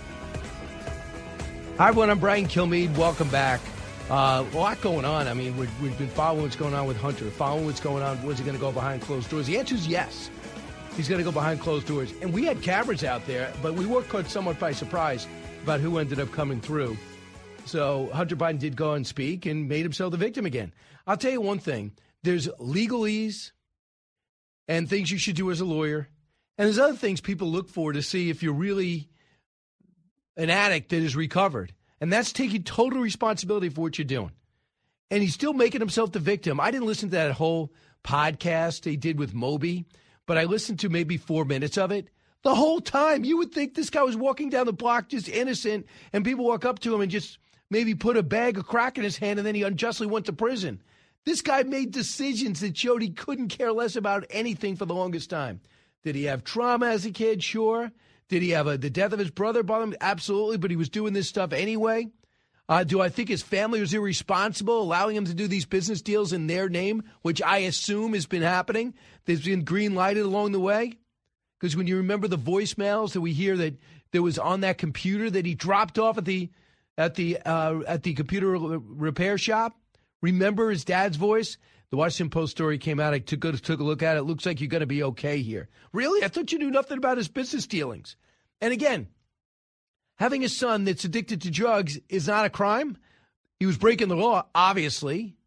Hi, everyone. I'm Brian Kilmeade. Welcome back. Uh, a lot going on. I mean, we've, we've been following what's going on with Hunter, following what's going on. Was he going to go behind closed doors? The answer is yes. He's going to go behind closed doors. And we had cameras out there, but we were caught somewhat by surprise about who ended up coming through. So Hunter Biden did go and speak and made himself the victim again. I'll tell you one thing. There's legalese and things you should do as a lawyer. And there's other things people look for to see if you're really an addict that is recovered. And that's taking total responsibility for what you're doing. And he's still making himself the victim. I didn't listen to that whole podcast he did with Moby, but I listened to maybe four minutes of it. The whole time, you would think this guy was walking down the block just innocent, and people walk up to him and just maybe put a bag of crack in his hand, and then he unjustly went to prison. This guy made decisions that showed he couldn't care less about anything for the longest time. Did he have trauma as a kid? Sure. Did he have a, the death of his brother bother him? Absolutely, but he was doing this stuff anyway. Uh, do I think his family was irresponsible, allowing him to do these business deals in their name, which I assume has been happening? There's been green lighted along the way? Because when you remember the voicemails that we hear that there was on that computer that he dropped off at the at the uh, at the computer repair shop, remember his dad's voice? The Washington Post story came out. I took, took a look at it. It looks like you're going to be okay here. Really? I thought you knew nothing about his business dealings. And again, having a son that's addicted to drugs is not a crime. He was breaking the law, obviously.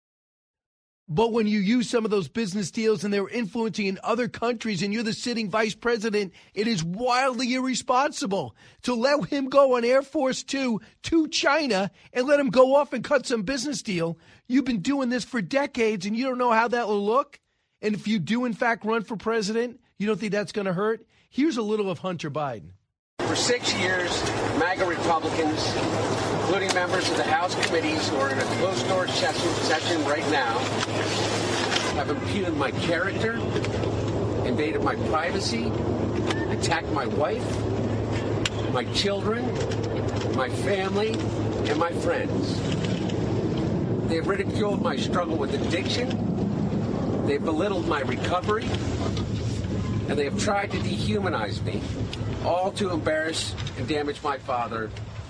But when you use some of those business deals and they're influencing in other countries and you're the sitting vice president, it is wildly irresponsible to let him go on Air Force Two to China and let him go off and cut some business deal. You've been doing this for decades and you don't know how that will look. And if you do, in fact, run for president, you don't think that's going to hurt? Here's a little of Hunter Biden. For six years, MAGA Republicans, including members of the House committees who are in a closed-door session, session right now, have impeded my character, invaded my privacy, attacked my wife, my children, my family, and my friends. They have ridiculed my struggle with addiction. They've belittled my recovery. And they have tried to dehumanize me, all to embarrass and damage my father,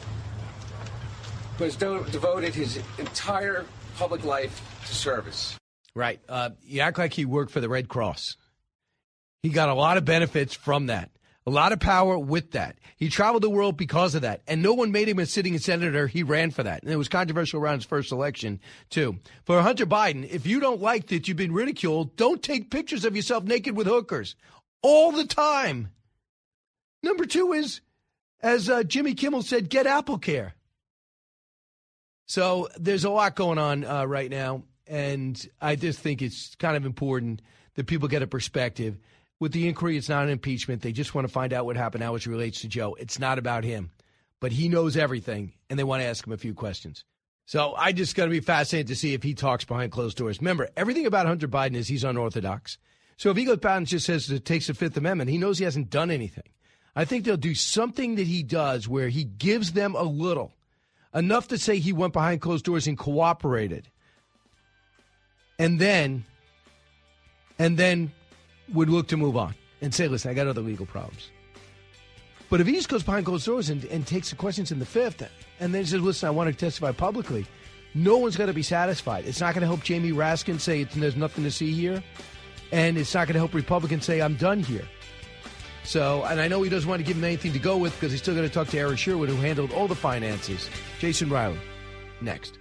who has do- devoted his entire public life to service. Right. Uh, you act like he worked for the Red Cross. He got a lot of benefits from that, a lot of power with that. He traveled the world because of that, and no one made him a sitting senator. He ran for that, and it was controversial around his first election, too. For Hunter Biden, if you don't like that you've been ridiculed, don't take pictures of yourself naked with hookers all the time. Number two is, as uh, Jimmy Kimmel said, get AppleCare. So there's a lot going on uh, right now, and I just think it's kind of important that people get a perspective. With the inquiry, it's not an impeachment. They just want to find out what happened, how it relates to Joe. It's not about him, but he knows everything, and they want to ask him a few questions. So I just got to be fascinated to see if he talks behind closed doors. Remember, everything about Hunter Biden is he's unorthodox. So if he goes back and just says it takes the Fifth Amendment, he knows he hasn't done anything. I think they'll do something that he does where he gives them a little, enough to say he went behind closed doors and cooperated, and then, and then would look to move on and say, listen, I got other legal problems. But if he just goes behind closed doors and, and takes the questions in the Fifth, and then says, listen, I want to testify publicly, no one's going to be satisfied. It's not going to help Jamie Raskin say there's nothing to see here. And it's not going to help Republicans say, I'm done here. So, and I know he doesn't want to give him anything to go with because he's still going to talk to Eric Sherwood, who handled all the finances. Jason Riley, next.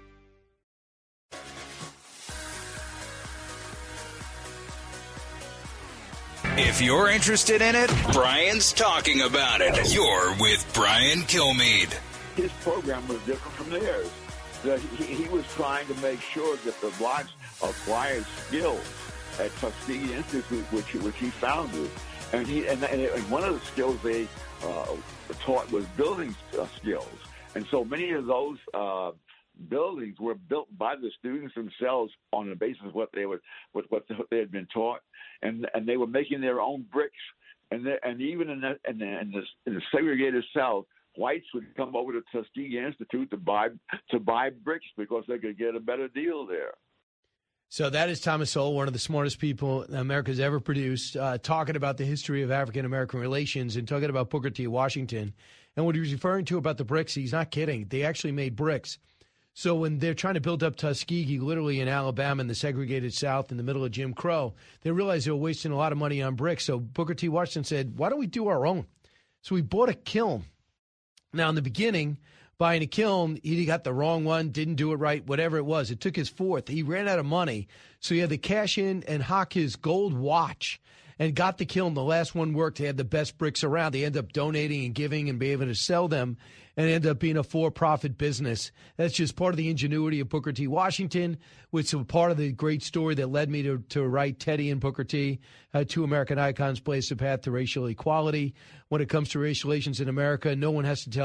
If you're interested in it, Brian's talking about it. You're with Brian Kilmeade. His program was different from theirs. He, he was trying to make sure that the blacks acquired skills at Tuskegee Institute, which which he founded, and he and, and one of the skills they uh, taught was building uh, skills, and so many of those uh, buildings were built by the students themselves on the basis of what they were what, what they had been taught, and and they were making their own bricks, and they, and even in the, in the in the in the segregated South, whites would come over to Tuskegee Institute to buy to buy bricks because they could get a better deal there. So that is Thomas Sowell, one of the smartest people America's ever produced, uh, talking about the history of African-American relations and talking about Booker T. Washington. And what he was referring to about the bricks, he's not kidding. They actually made bricks. So when they're trying to build up Tuskegee, literally in Alabama, in the segregated South, in the middle of Jim Crow, they realized they were wasting a lot of money on bricks. So Booker T. Washington said, why don't we do our own? So we bought a kiln. Now, in the beginning, buying a kiln, he got the wrong one, didn't do it right, whatever it was. It took his fourth. He ran out of money, so he had to cash in and hock his gold watch and got the kiln. The last one worked. They had the best bricks around. They ended up donating and giving and be able to sell them and end up being a for-profit business. That's just part of the ingenuity of Booker T. Washington, which is part of the great story that led me to, to write Teddy and Booker T. Uh, two American icons blaze the path to racial equality. When it comes to racial relations in America, no one has to tell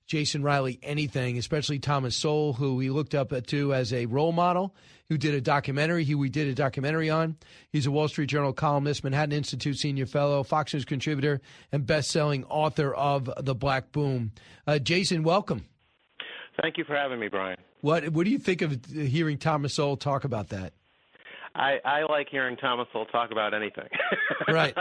Jason Riley anything, especially Thomas Sowell, who we looked up to as a role model, who did a documentary, who we did a documentary on. He's a Wall Street Journal columnist, Manhattan Institute senior fellow, Fox News contributor, and best-selling author of The Black Boom. Uh, Jason, welcome. Thank you for having me, Brian. What What do you think of hearing Thomas Sowell talk about that? I, I like hearing Thomas Sowell talk about anything. Right.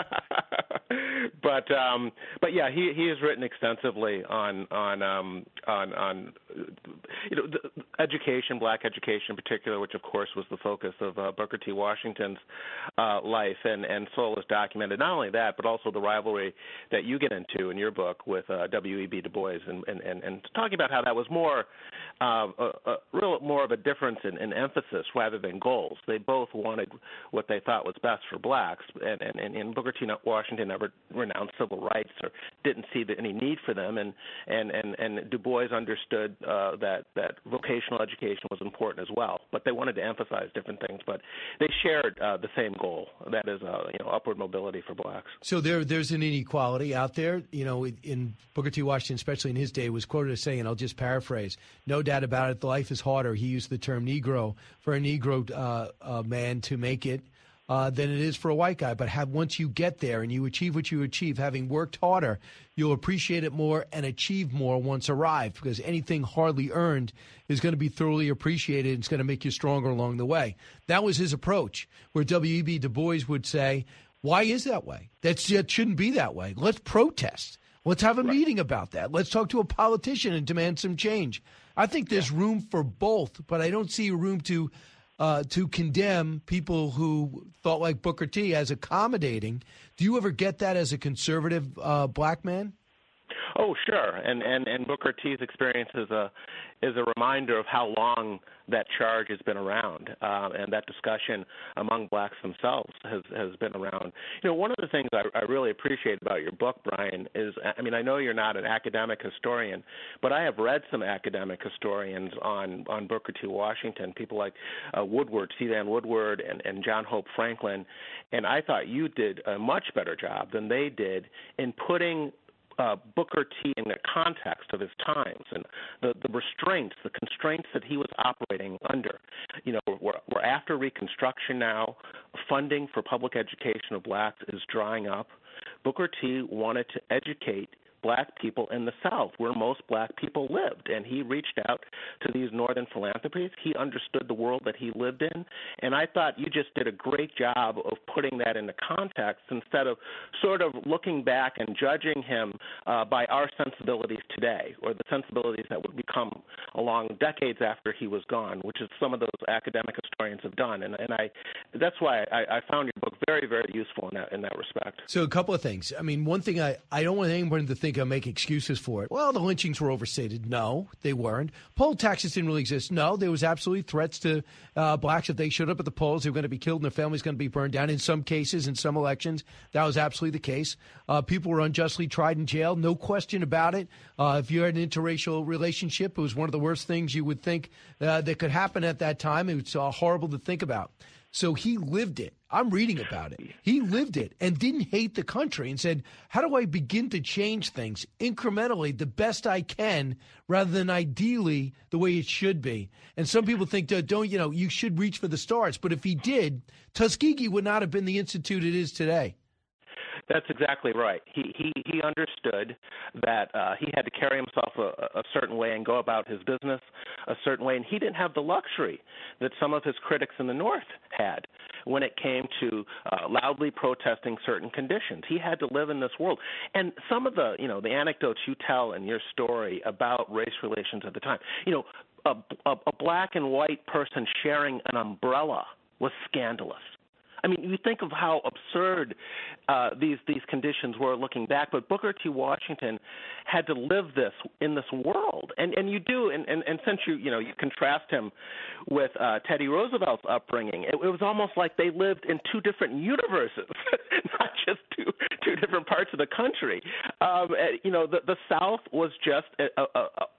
But um, but yeah, he he has written extensively on on um, on on you know the education, black education in particular, which of course was the focus of uh, Booker T. Washington's uh, life, and and Sowell has documented not only that but also the rivalry that you get into in your book with uh, W E B Du Bois, and, and and and talking about how that was more uh, a, a real more of a difference in, in emphasis rather than goals. They both wanted what they thought was best for blacks, and and, and, and Booker T. Washington never renounced civil rights or didn't see the, any need for them, and and and, and Du Bois understood uh, that that vocational education was important as well, but they wanted to emphasize different things, but they shared uh, the same goal, that is uh, you know upward mobility for blacks. So there there's an inequality out there, you know, in Booker T. Washington, especially in his day, was quoted as saying, and I'll just paraphrase, no doubt about it, life is harder. He used the term Negro for a Negro uh, uh, man to make it Uh, than it is for a white guy. But have once you get there and you achieve what you achieve, having worked harder, you'll appreciate it more and achieve more once arrived, because anything hardly earned is going to be thoroughly appreciated. It's going to make you stronger along the way. That was his approach, where W E B Du Bois would say, why is that way? That's, that shouldn't be that way. Let's protest. Let's have a right. meeting about that. Let's talk to a politician and demand some change. I think there's yeah. room for both, but I don't see room to Uh, to condemn people who thought like Booker T as accommodating. Do you ever get that as a conservative uh, black man? Oh, sure. And, and, and Booker T's experience is a is a reminder of how long that charge has been around, uh, and that discussion among blacks themselves has, has been around. You know, one of the things I, I really appreciate about your book, Brian, is, I mean, I know you're not an academic historian, but I have read some academic historians on, on Booker T. Washington, people like uh, Woodward, C. Vann Woodward, and, and John Hope Franklin, and I thought you did a much better job than they did in putting Uh, Booker T in the context of his times and the, the restraints, the constraints that he was operating under. You know, we're, we're after Reconstruction now. Funding for public education of blacks is drying up. Booker T wanted to educate black people in the South, where most black people lived, and he reached out to these northern philanthropies. He understood the world that he lived in, and I thought you just did a great job of putting that into context instead of sort of looking back and judging him uh, by our sensibilities today, or the sensibilities that would become along decades after he was gone, which is some of those academic historians have done, and, and I that's why I, I found your book very, very useful in that in that respect. So a couple of things. I mean, one thing I, I don't want anyone to think I'll make excuses for it. Well, the lynchings were overstated. No, they weren't. Poll taxes didn't really exist. No, there was absolutely threats to uh, blacks if they showed up at the polls, they were going to be killed and their families going to be burned down. In some cases, in some elections, that was absolutely the case. Uh, people were unjustly tried in jail. No question about it. Uh, if you had an interracial relationship, it was one of the worst things you would think uh, that could happen at that time. It was uh, horrible to think about. So he lived it. I'm reading about it. He lived it and didn't hate the country and said, how do I begin to change things incrementally, the best I can, rather than ideally the way it should be? And some people think, don't, you know, you should reach for the stars. But if he did, Tuskegee would not have been the institute it is today. That's exactly right. He he, he understood that uh, he had to carry himself a, a certain way and go about his business a certain way, and he didn't have the luxury that some of his critics in the North had when it came to uh, loudly protesting certain conditions. He had to live in this world. And some of the, you know, the anecdotes you tell in your story about race relations at the time, you know, a, a, a black and white person sharing an umbrella was scandalous. I mean, you think of how absurd uh, these these conditions were looking back, but Booker T. Washington had to live this in this world, and and you do, and, and, and since you you know you contrast him with uh, Teddy Roosevelt's upbringing, it, it was almost like they lived in two different universes, not just two two different parts of the country. Um, you know, the the South was just a, a, a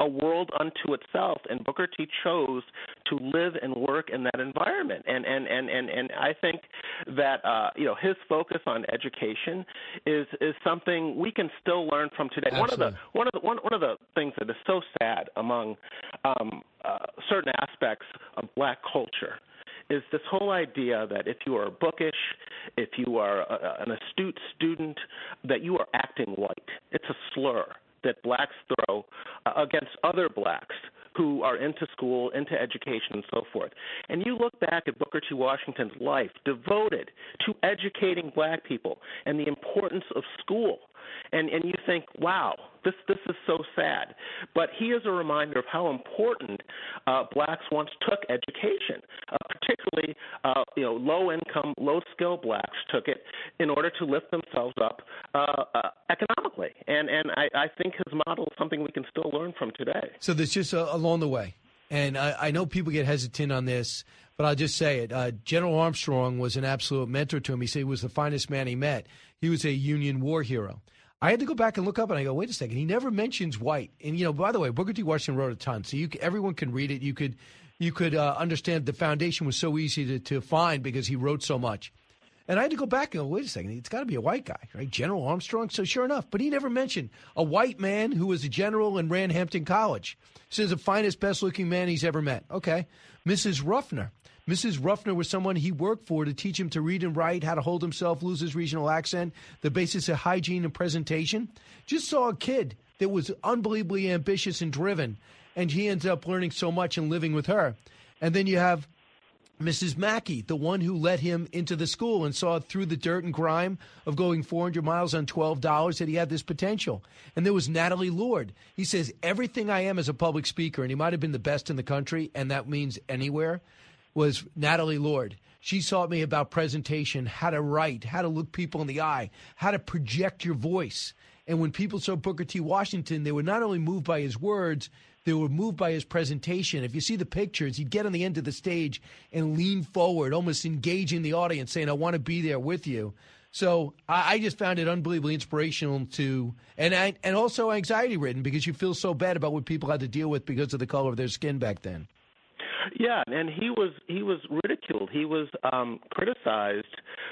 a world unto itself, and Booker T chose to live and work in that environment. And and, and, and, and I think that uh, you know his focus on education is is something we can still learn from today. Absolutely. One of the one of the one, one of the things that is so sad among um, uh, certain aspects of black culture is this whole idea that if you are bookish, if you are a, an astute student, that you are acting white. It's a slur that blacks throw uh, against other blacks who are into school, into education, and so forth. And you look back at Booker T. Washington's life devoted to educating black people and the importance of school. And and you think, wow, this this is so sad. But he is a reminder of how important uh, blacks once took education, uh, particularly uh, you know low-income, low-skill blacks took it in order to lift themselves up uh, uh, economically. And and I, I think his model is something we can still learn from today. So there's just uh, along the way, and I, I know people get hesitant on this, but I'll just say it. Uh, General Armstrong was an absolute mentor to him. He said he was the finest man he met. He was a Union war hero. I had to go back and look up, and I go, wait a second. He never mentions white. And, you know, by the way, Booker T. Washington wrote a ton, so you, everyone can read it. You could you could uh, understand the foundation was so easy to, to find because he wrote so much. And I had to go back and go, wait a second. It's got to be a white guy, right? General Armstrong? So sure enough. But he never mentioned a white man who was a general and ran Hampton College. Says the finest, best-looking man he's ever met. Okay. Missus Ruffner. Missus Ruffner was someone he worked for to teach him to read and write, how to hold himself, lose his regional accent, the basis of hygiene and presentation. Just saw a kid that was unbelievably ambitious and driven, and he ended up learning so much and living with her. And then you have Missus Mackey, the one who let him into the school and saw through the dirt and grime of going four hundred miles on twelve dollars that he had this potential. And there was Natalie Lord. He says, everything I am as a public speaker, and he might have been the best in the country, and that means anywhere, was Natalie Lord. She taught me about presentation, how to write, how to look people in the eye, how to project your voice. And when people saw Booker T. Washington, they were not only moved by his words, they were moved by his presentation. If you see the pictures, he'd get on the end of the stage and lean forward, almost engaging the audience, saying, I want to be there with you. So I, I just found it unbelievably inspirational to, and I, and also anxiety-ridden because you feel so bad about what people had to deal with because of the color of their skin back then. Yeah, and he was he was ridiculed. He was um, criticized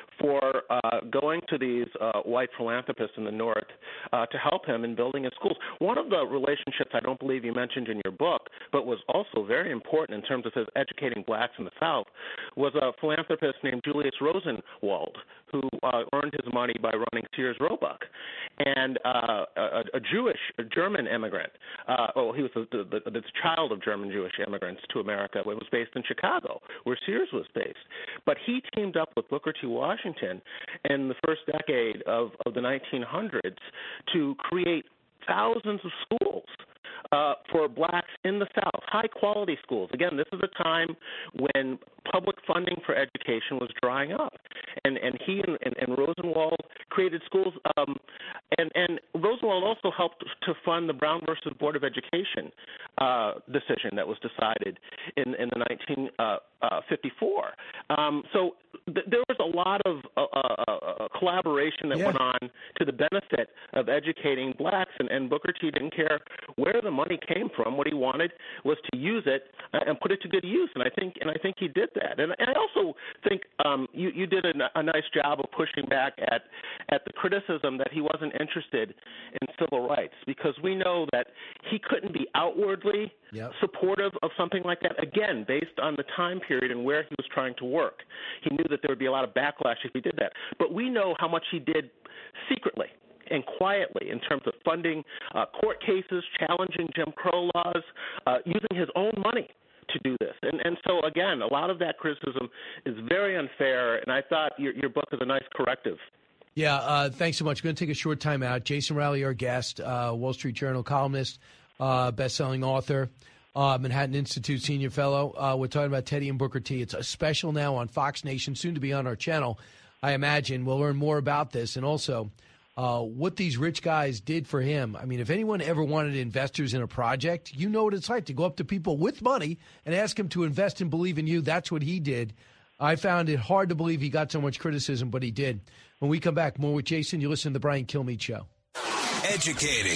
for uh, going to these uh, white philanthropists in the North uh, to help him in building his schools. One of the relationships I don't believe you mentioned in your book, but was also very important in terms of his educating blacks in the South, was a philanthropist named Julius Rosenwald, who uh, earned his money by running Sears Roebuck, and uh, a, a Jewish, a German immigrant. Uh, oh, he was the, the, the, the child of German Jewish immigrants to America. It was based in Chicago, where Sears was based. But he teamed up with Booker T. Washington in the first decade of, of the nineteen hundreds to create thousands of schools uh, for blacks in the South, high-quality schools. Again, this is a time when public funding for education was drying up. And, and he and, and, and Rosenwald created schools. Um, and, and Rosenwald also helped to fund the Brown versus Board of Education uh, decision that was decided in, in the nineteen fifty-four. Um, so th- there was a lot of uh, uh, collaboration that yeah. went on to the benefit of educating blacks. And, and Booker T. didn't care where the money came from. What he wanted was to use it and put it to good use. And I think and I think he did that. And, and I also think um, you, you did a, a nice job of pushing back at, at the criticism that he wasn't interested in civil rights, because we know that he couldn't be outwardly yep. supportive of something like that, again, based on the time period and where he was trying to work. He knew that there would be a lot of backlash if he did that. But we know how much he did secretly and quietly in terms of funding uh, court cases, challenging Jim Crow laws, uh, using his own money to do this. And and so, again, a lot of that criticism is very unfair, and I thought your, your book is a nice corrective. Yeah, uh, thanks so much. We're going to take a short time out. Jason Rowley, our guest, uh, Wall Street Journal columnist, uh, best-selling author, uh, Manhattan Institute senior fellow. Uh, we're talking about Teddy and Booker T. It's a special now on Fox Nation, soon to be on our channel, I imagine. We'll learn more about this and also uh, what these rich guys did for him. I mean, if anyone ever wanted investors in a project, you know what it's like to go up to people with money and ask them to invest and believe in you. That's what he did. I found it hard to believe he got so much criticism, but he did. When we come back, more with Jason, you listen to the Brian Kilmeade Show. Educating,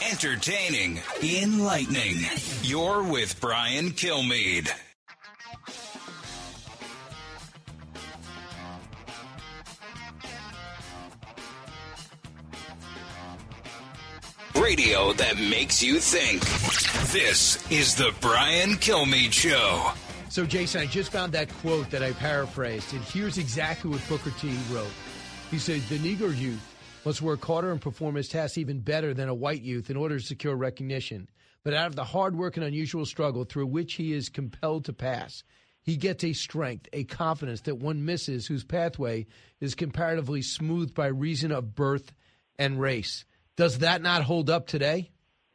Entertaining, enlightening. You're with Brian Kilmeade. Radio that makes you think. This is the Brian Kilmeade Show. So, Jason, I just found that quote that I paraphrased, and here's exactly what Booker T wrote. He said, the Negro youth must work harder and perform his tasks even better than a white youth in order to secure recognition. But out of the hard work and unusual struggle through which he is compelled to pass, he gets a strength, a confidence that one misses whose pathway is comparatively smooth by reason of birth and race. Does that not hold up today?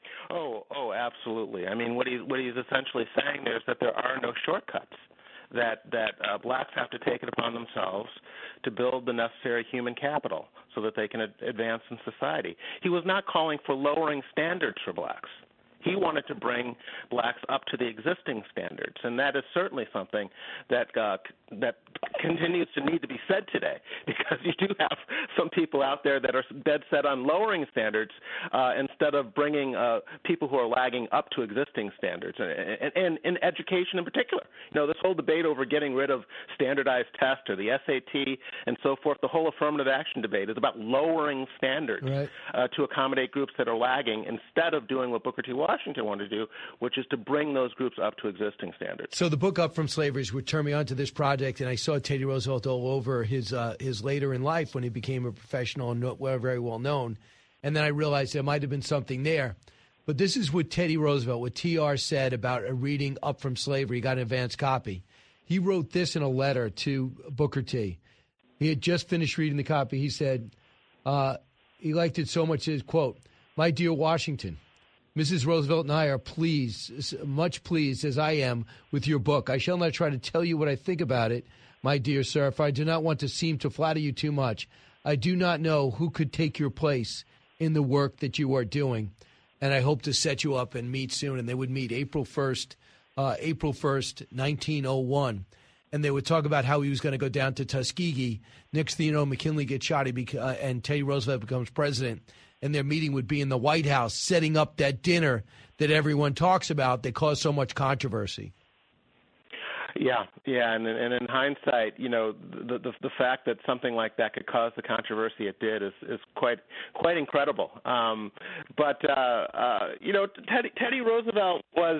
Oh, oh, absolutely. I mean, what he's what he's essentially saying there is that there are no shortcuts. That that uh, blacks have to take it upon themselves to build the necessary human capital so that they can ad- advance in society. He was not calling for lowering standards for blacks. He wanted to bring blacks up to the existing standards, and that is certainly something that uh, that continues to need to be said today, because you do have some people out there that are dead set on lowering standards uh, instead of bringing uh, people who are lagging up to existing standards, and, and, and in education in particular. You know, this whole debate over getting rid of standardized tests or the S A T and so forth, the whole affirmative action debate is about lowering standards right. uh, to accommodate groups that are lagging instead of doing what Booker T. Washington wanted to do, which is to bring those groups up to existing standards. So the book Up From Slavery is what turned me on to this project, and I saw Teddy Roosevelt all over his uh, his later in life when he became a professional and not very well known. And then I realized there might have been something there. But this is what Teddy Roosevelt, what T R said about a reading Up From Slavery. He got an advance copy. He wrote this in a letter to Booker T. He had just finished reading the copy. He said uh, he liked it so much, his quote, "My dear Washington, Missus Roosevelt and I are pleased, much pleased as I am with your book. I shall not try to tell you what I think about it, my dear sir, for I do not want to seem to flatter you too much. I do not know who could take your place in the work that you are doing, and I hope to set you up and meet soon." And they would meet April first, uh, April first, nineteen oh one. And they would talk about how he was going to go down to Tuskegee. Next thing you know, McKinley gets shot, he bec- uh, and Teddy Roosevelt becomes president. And their meeting would be in the White House, setting up that dinner that everyone talks about that caused so much controversy. Yeah, yeah, and, and in hindsight, you know, the, the the fact that something like that could cause the controversy it did is, is quite quite incredible. Um, but uh, uh, you know, Teddy, Teddy Roosevelt was.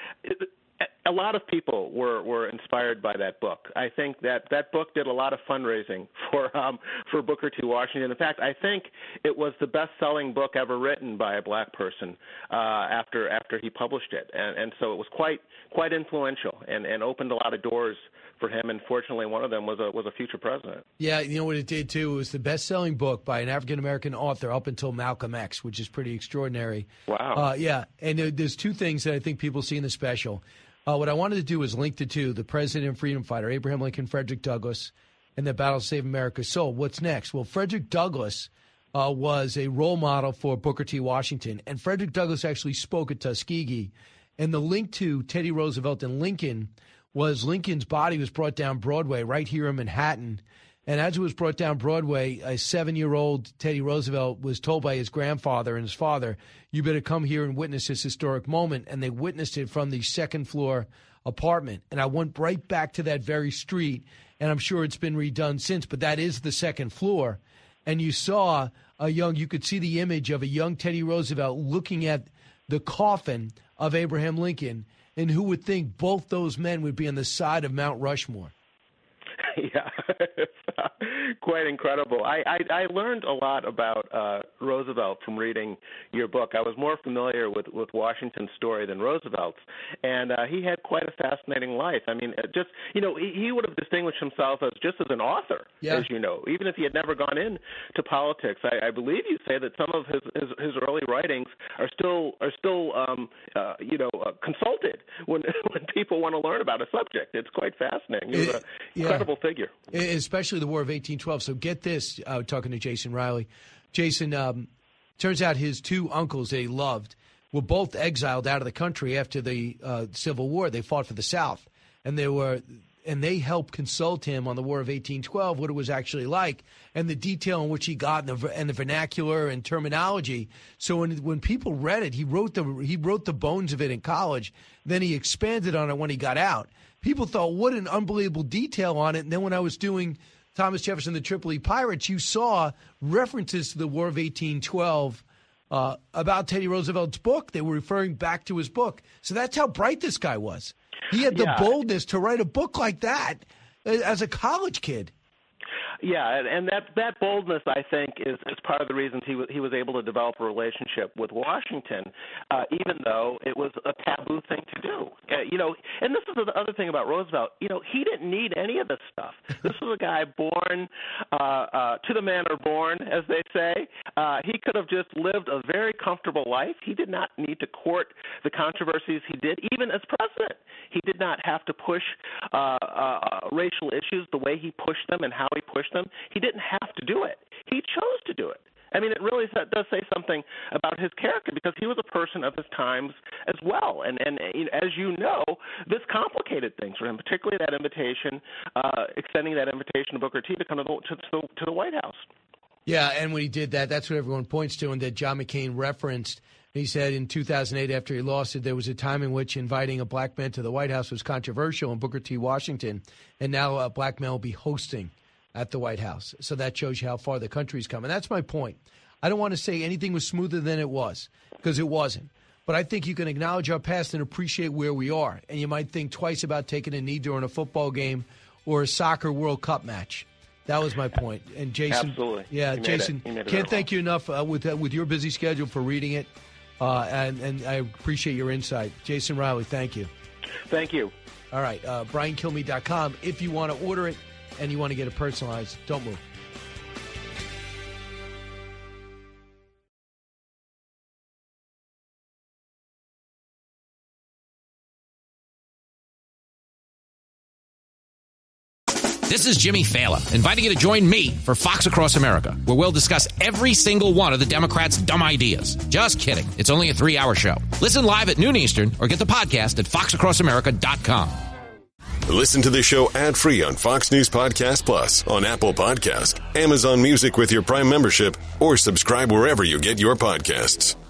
A lot of people were, were inspired by that book. I think that that book did a lot of fundraising for um, for Booker T. Washington. In fact, I think it was the best-selling book ever written by a black person uh, after after he published it, and, and so it was quite quite influential and, and opened a lot of doors for him. And fortunately, one of them was a was a future president. Yeah, you know what it did too? It was the best-selling book by an African-American author up until Malcolm X, which is pretty extraordinary. Wow. Uh, yeah, and there, there's two things that I think people see in the special. Uh, what I wanted to do is link the two, the president and freedom fighter, Abraham Lincoln, Frederick Douglass, and the battle to save America. So what's next? Well, Frederick Douglass uh, was a role model for Booker T. Washington, and Frederick Douglass actually spoke at Tuskegee. And the link to Teddy Roosevelt and Lincoln was Lincoln's body was brought down Broadway right here in Manhattan. And as it was brought down Broadway, a seven-year-old Teddy Roosevelt was told by his grandfather and his father, "You better come here and witness this historic moment." And they witnessed it from the second-floor apartment. And I went right back to that very street, and I'm sure it's been redone since, but that is the second floor. And you saw a young, you could see the image of a young Teddy Roosevelt looking at the coffin of Abraham Lincoln, and who would think both those men would be on the side of Mount Rushmore? Yeah, quite incredible. I, I, I learned a lot about uh, Roosevelt from reading your book. I was more familiar with, with Washington's story than Roosevelt's, and uh, he had quite a fascinating life. I mean, just, you know, he, he would have distinguished himself as just as an author, yeah. as you know, even if he had never gone into politics. I, I believe you say that some of his, his, his early writings are still, are still um, uh, you know, uh, consulted when, when people want to learn about a subject. It's quite fascinating. He was an yeah. incredible figure. Especially the War of eighteen twelve. So get this, uh, talking to Jason Riley. Jason, um, turns out his two uncles that he loved were both exiled out of the country after the uh, Civil War. They fought for the South. And they were and they helped consult him on the War of eighteen twelve, what it was actually like, and the detail in which he got, and the, and the vernacular and terminology. So when when people read it, he wrote the he wrote the bones of it in college. Then he expanded on it when he got out. People thought, what an unbelievable detail on it. And then when I was doing Thomas Jefferson, the Tripoli Pirates, you saw references to the War of eighteen twelve uh, about Teddy Roosevelt's book. They were referring back to his book. So that's how bright this guy was. He had the yeah. boldness to write a book like that as a college kid. Yeah, and, and that that boldness, I think, is, is part of the reasons he was he was able to develop a relationship with Washington, uh, even though it was a taboo thing to do. Uh, you know, and this is the other thing about Roosevelt. You know, he didn't need any of this stuff. This was a guy born uh, uh, to the manner born, as they say. Uh, he could have just lived a very comfortable life. He did not need to court the controversies he did, even as president. He did not have to push uh, uh, racial issues the way he pushed them and how he pushed them. He didn't have to do it. He chose to do it. I mean, it really does say something about his character because he was a person of his times as well. And, and as you know, this complicated things for him, particularly that invitation, uh, extending that invitation to Booker T to come to the, to, to, to the White House. Yeah, and when he did that, that's what everyone points to, and that John McCain referenced. He said in two thousand eight, after he lost it, there was a time in which inviting a black man to the White House was controversial in Booker T. Washington, and now a black man will be hosting at the White House. So that shows you how far the country's come. And that's my point. I don't want to say anything was smoother than it was, because it wasn't. But I think you can acknowledge our past and appreciate where we are. And you might think twice about taking a knee during a football game or a soccer World Cup match. That was my point. And Jason, Absolutely. yeah, Jason, can't thank you enough uh, with uh, with your busy schedule for reading it. Uh, and, and I appreciate your insight. Jason Riley, thank you. Thank you. All right, uh, brian kilmeade dot com. If you want to order it and you want to get it personalized, don't move. This is Jimmy Fallon, inviting you to join me for Fox Across America, where we'll discuss every single one of the Democrats' dumb ideas. Just kidding. It's only a three-hour show. Listen live at noon Eastern or get the podcast at fox across america dot com. Listen to the show ad-free on Fox News Podcast Plus, on Apple Podcast, Amazon Music with your Prime membership, or subscribe wherever you get your podcasts.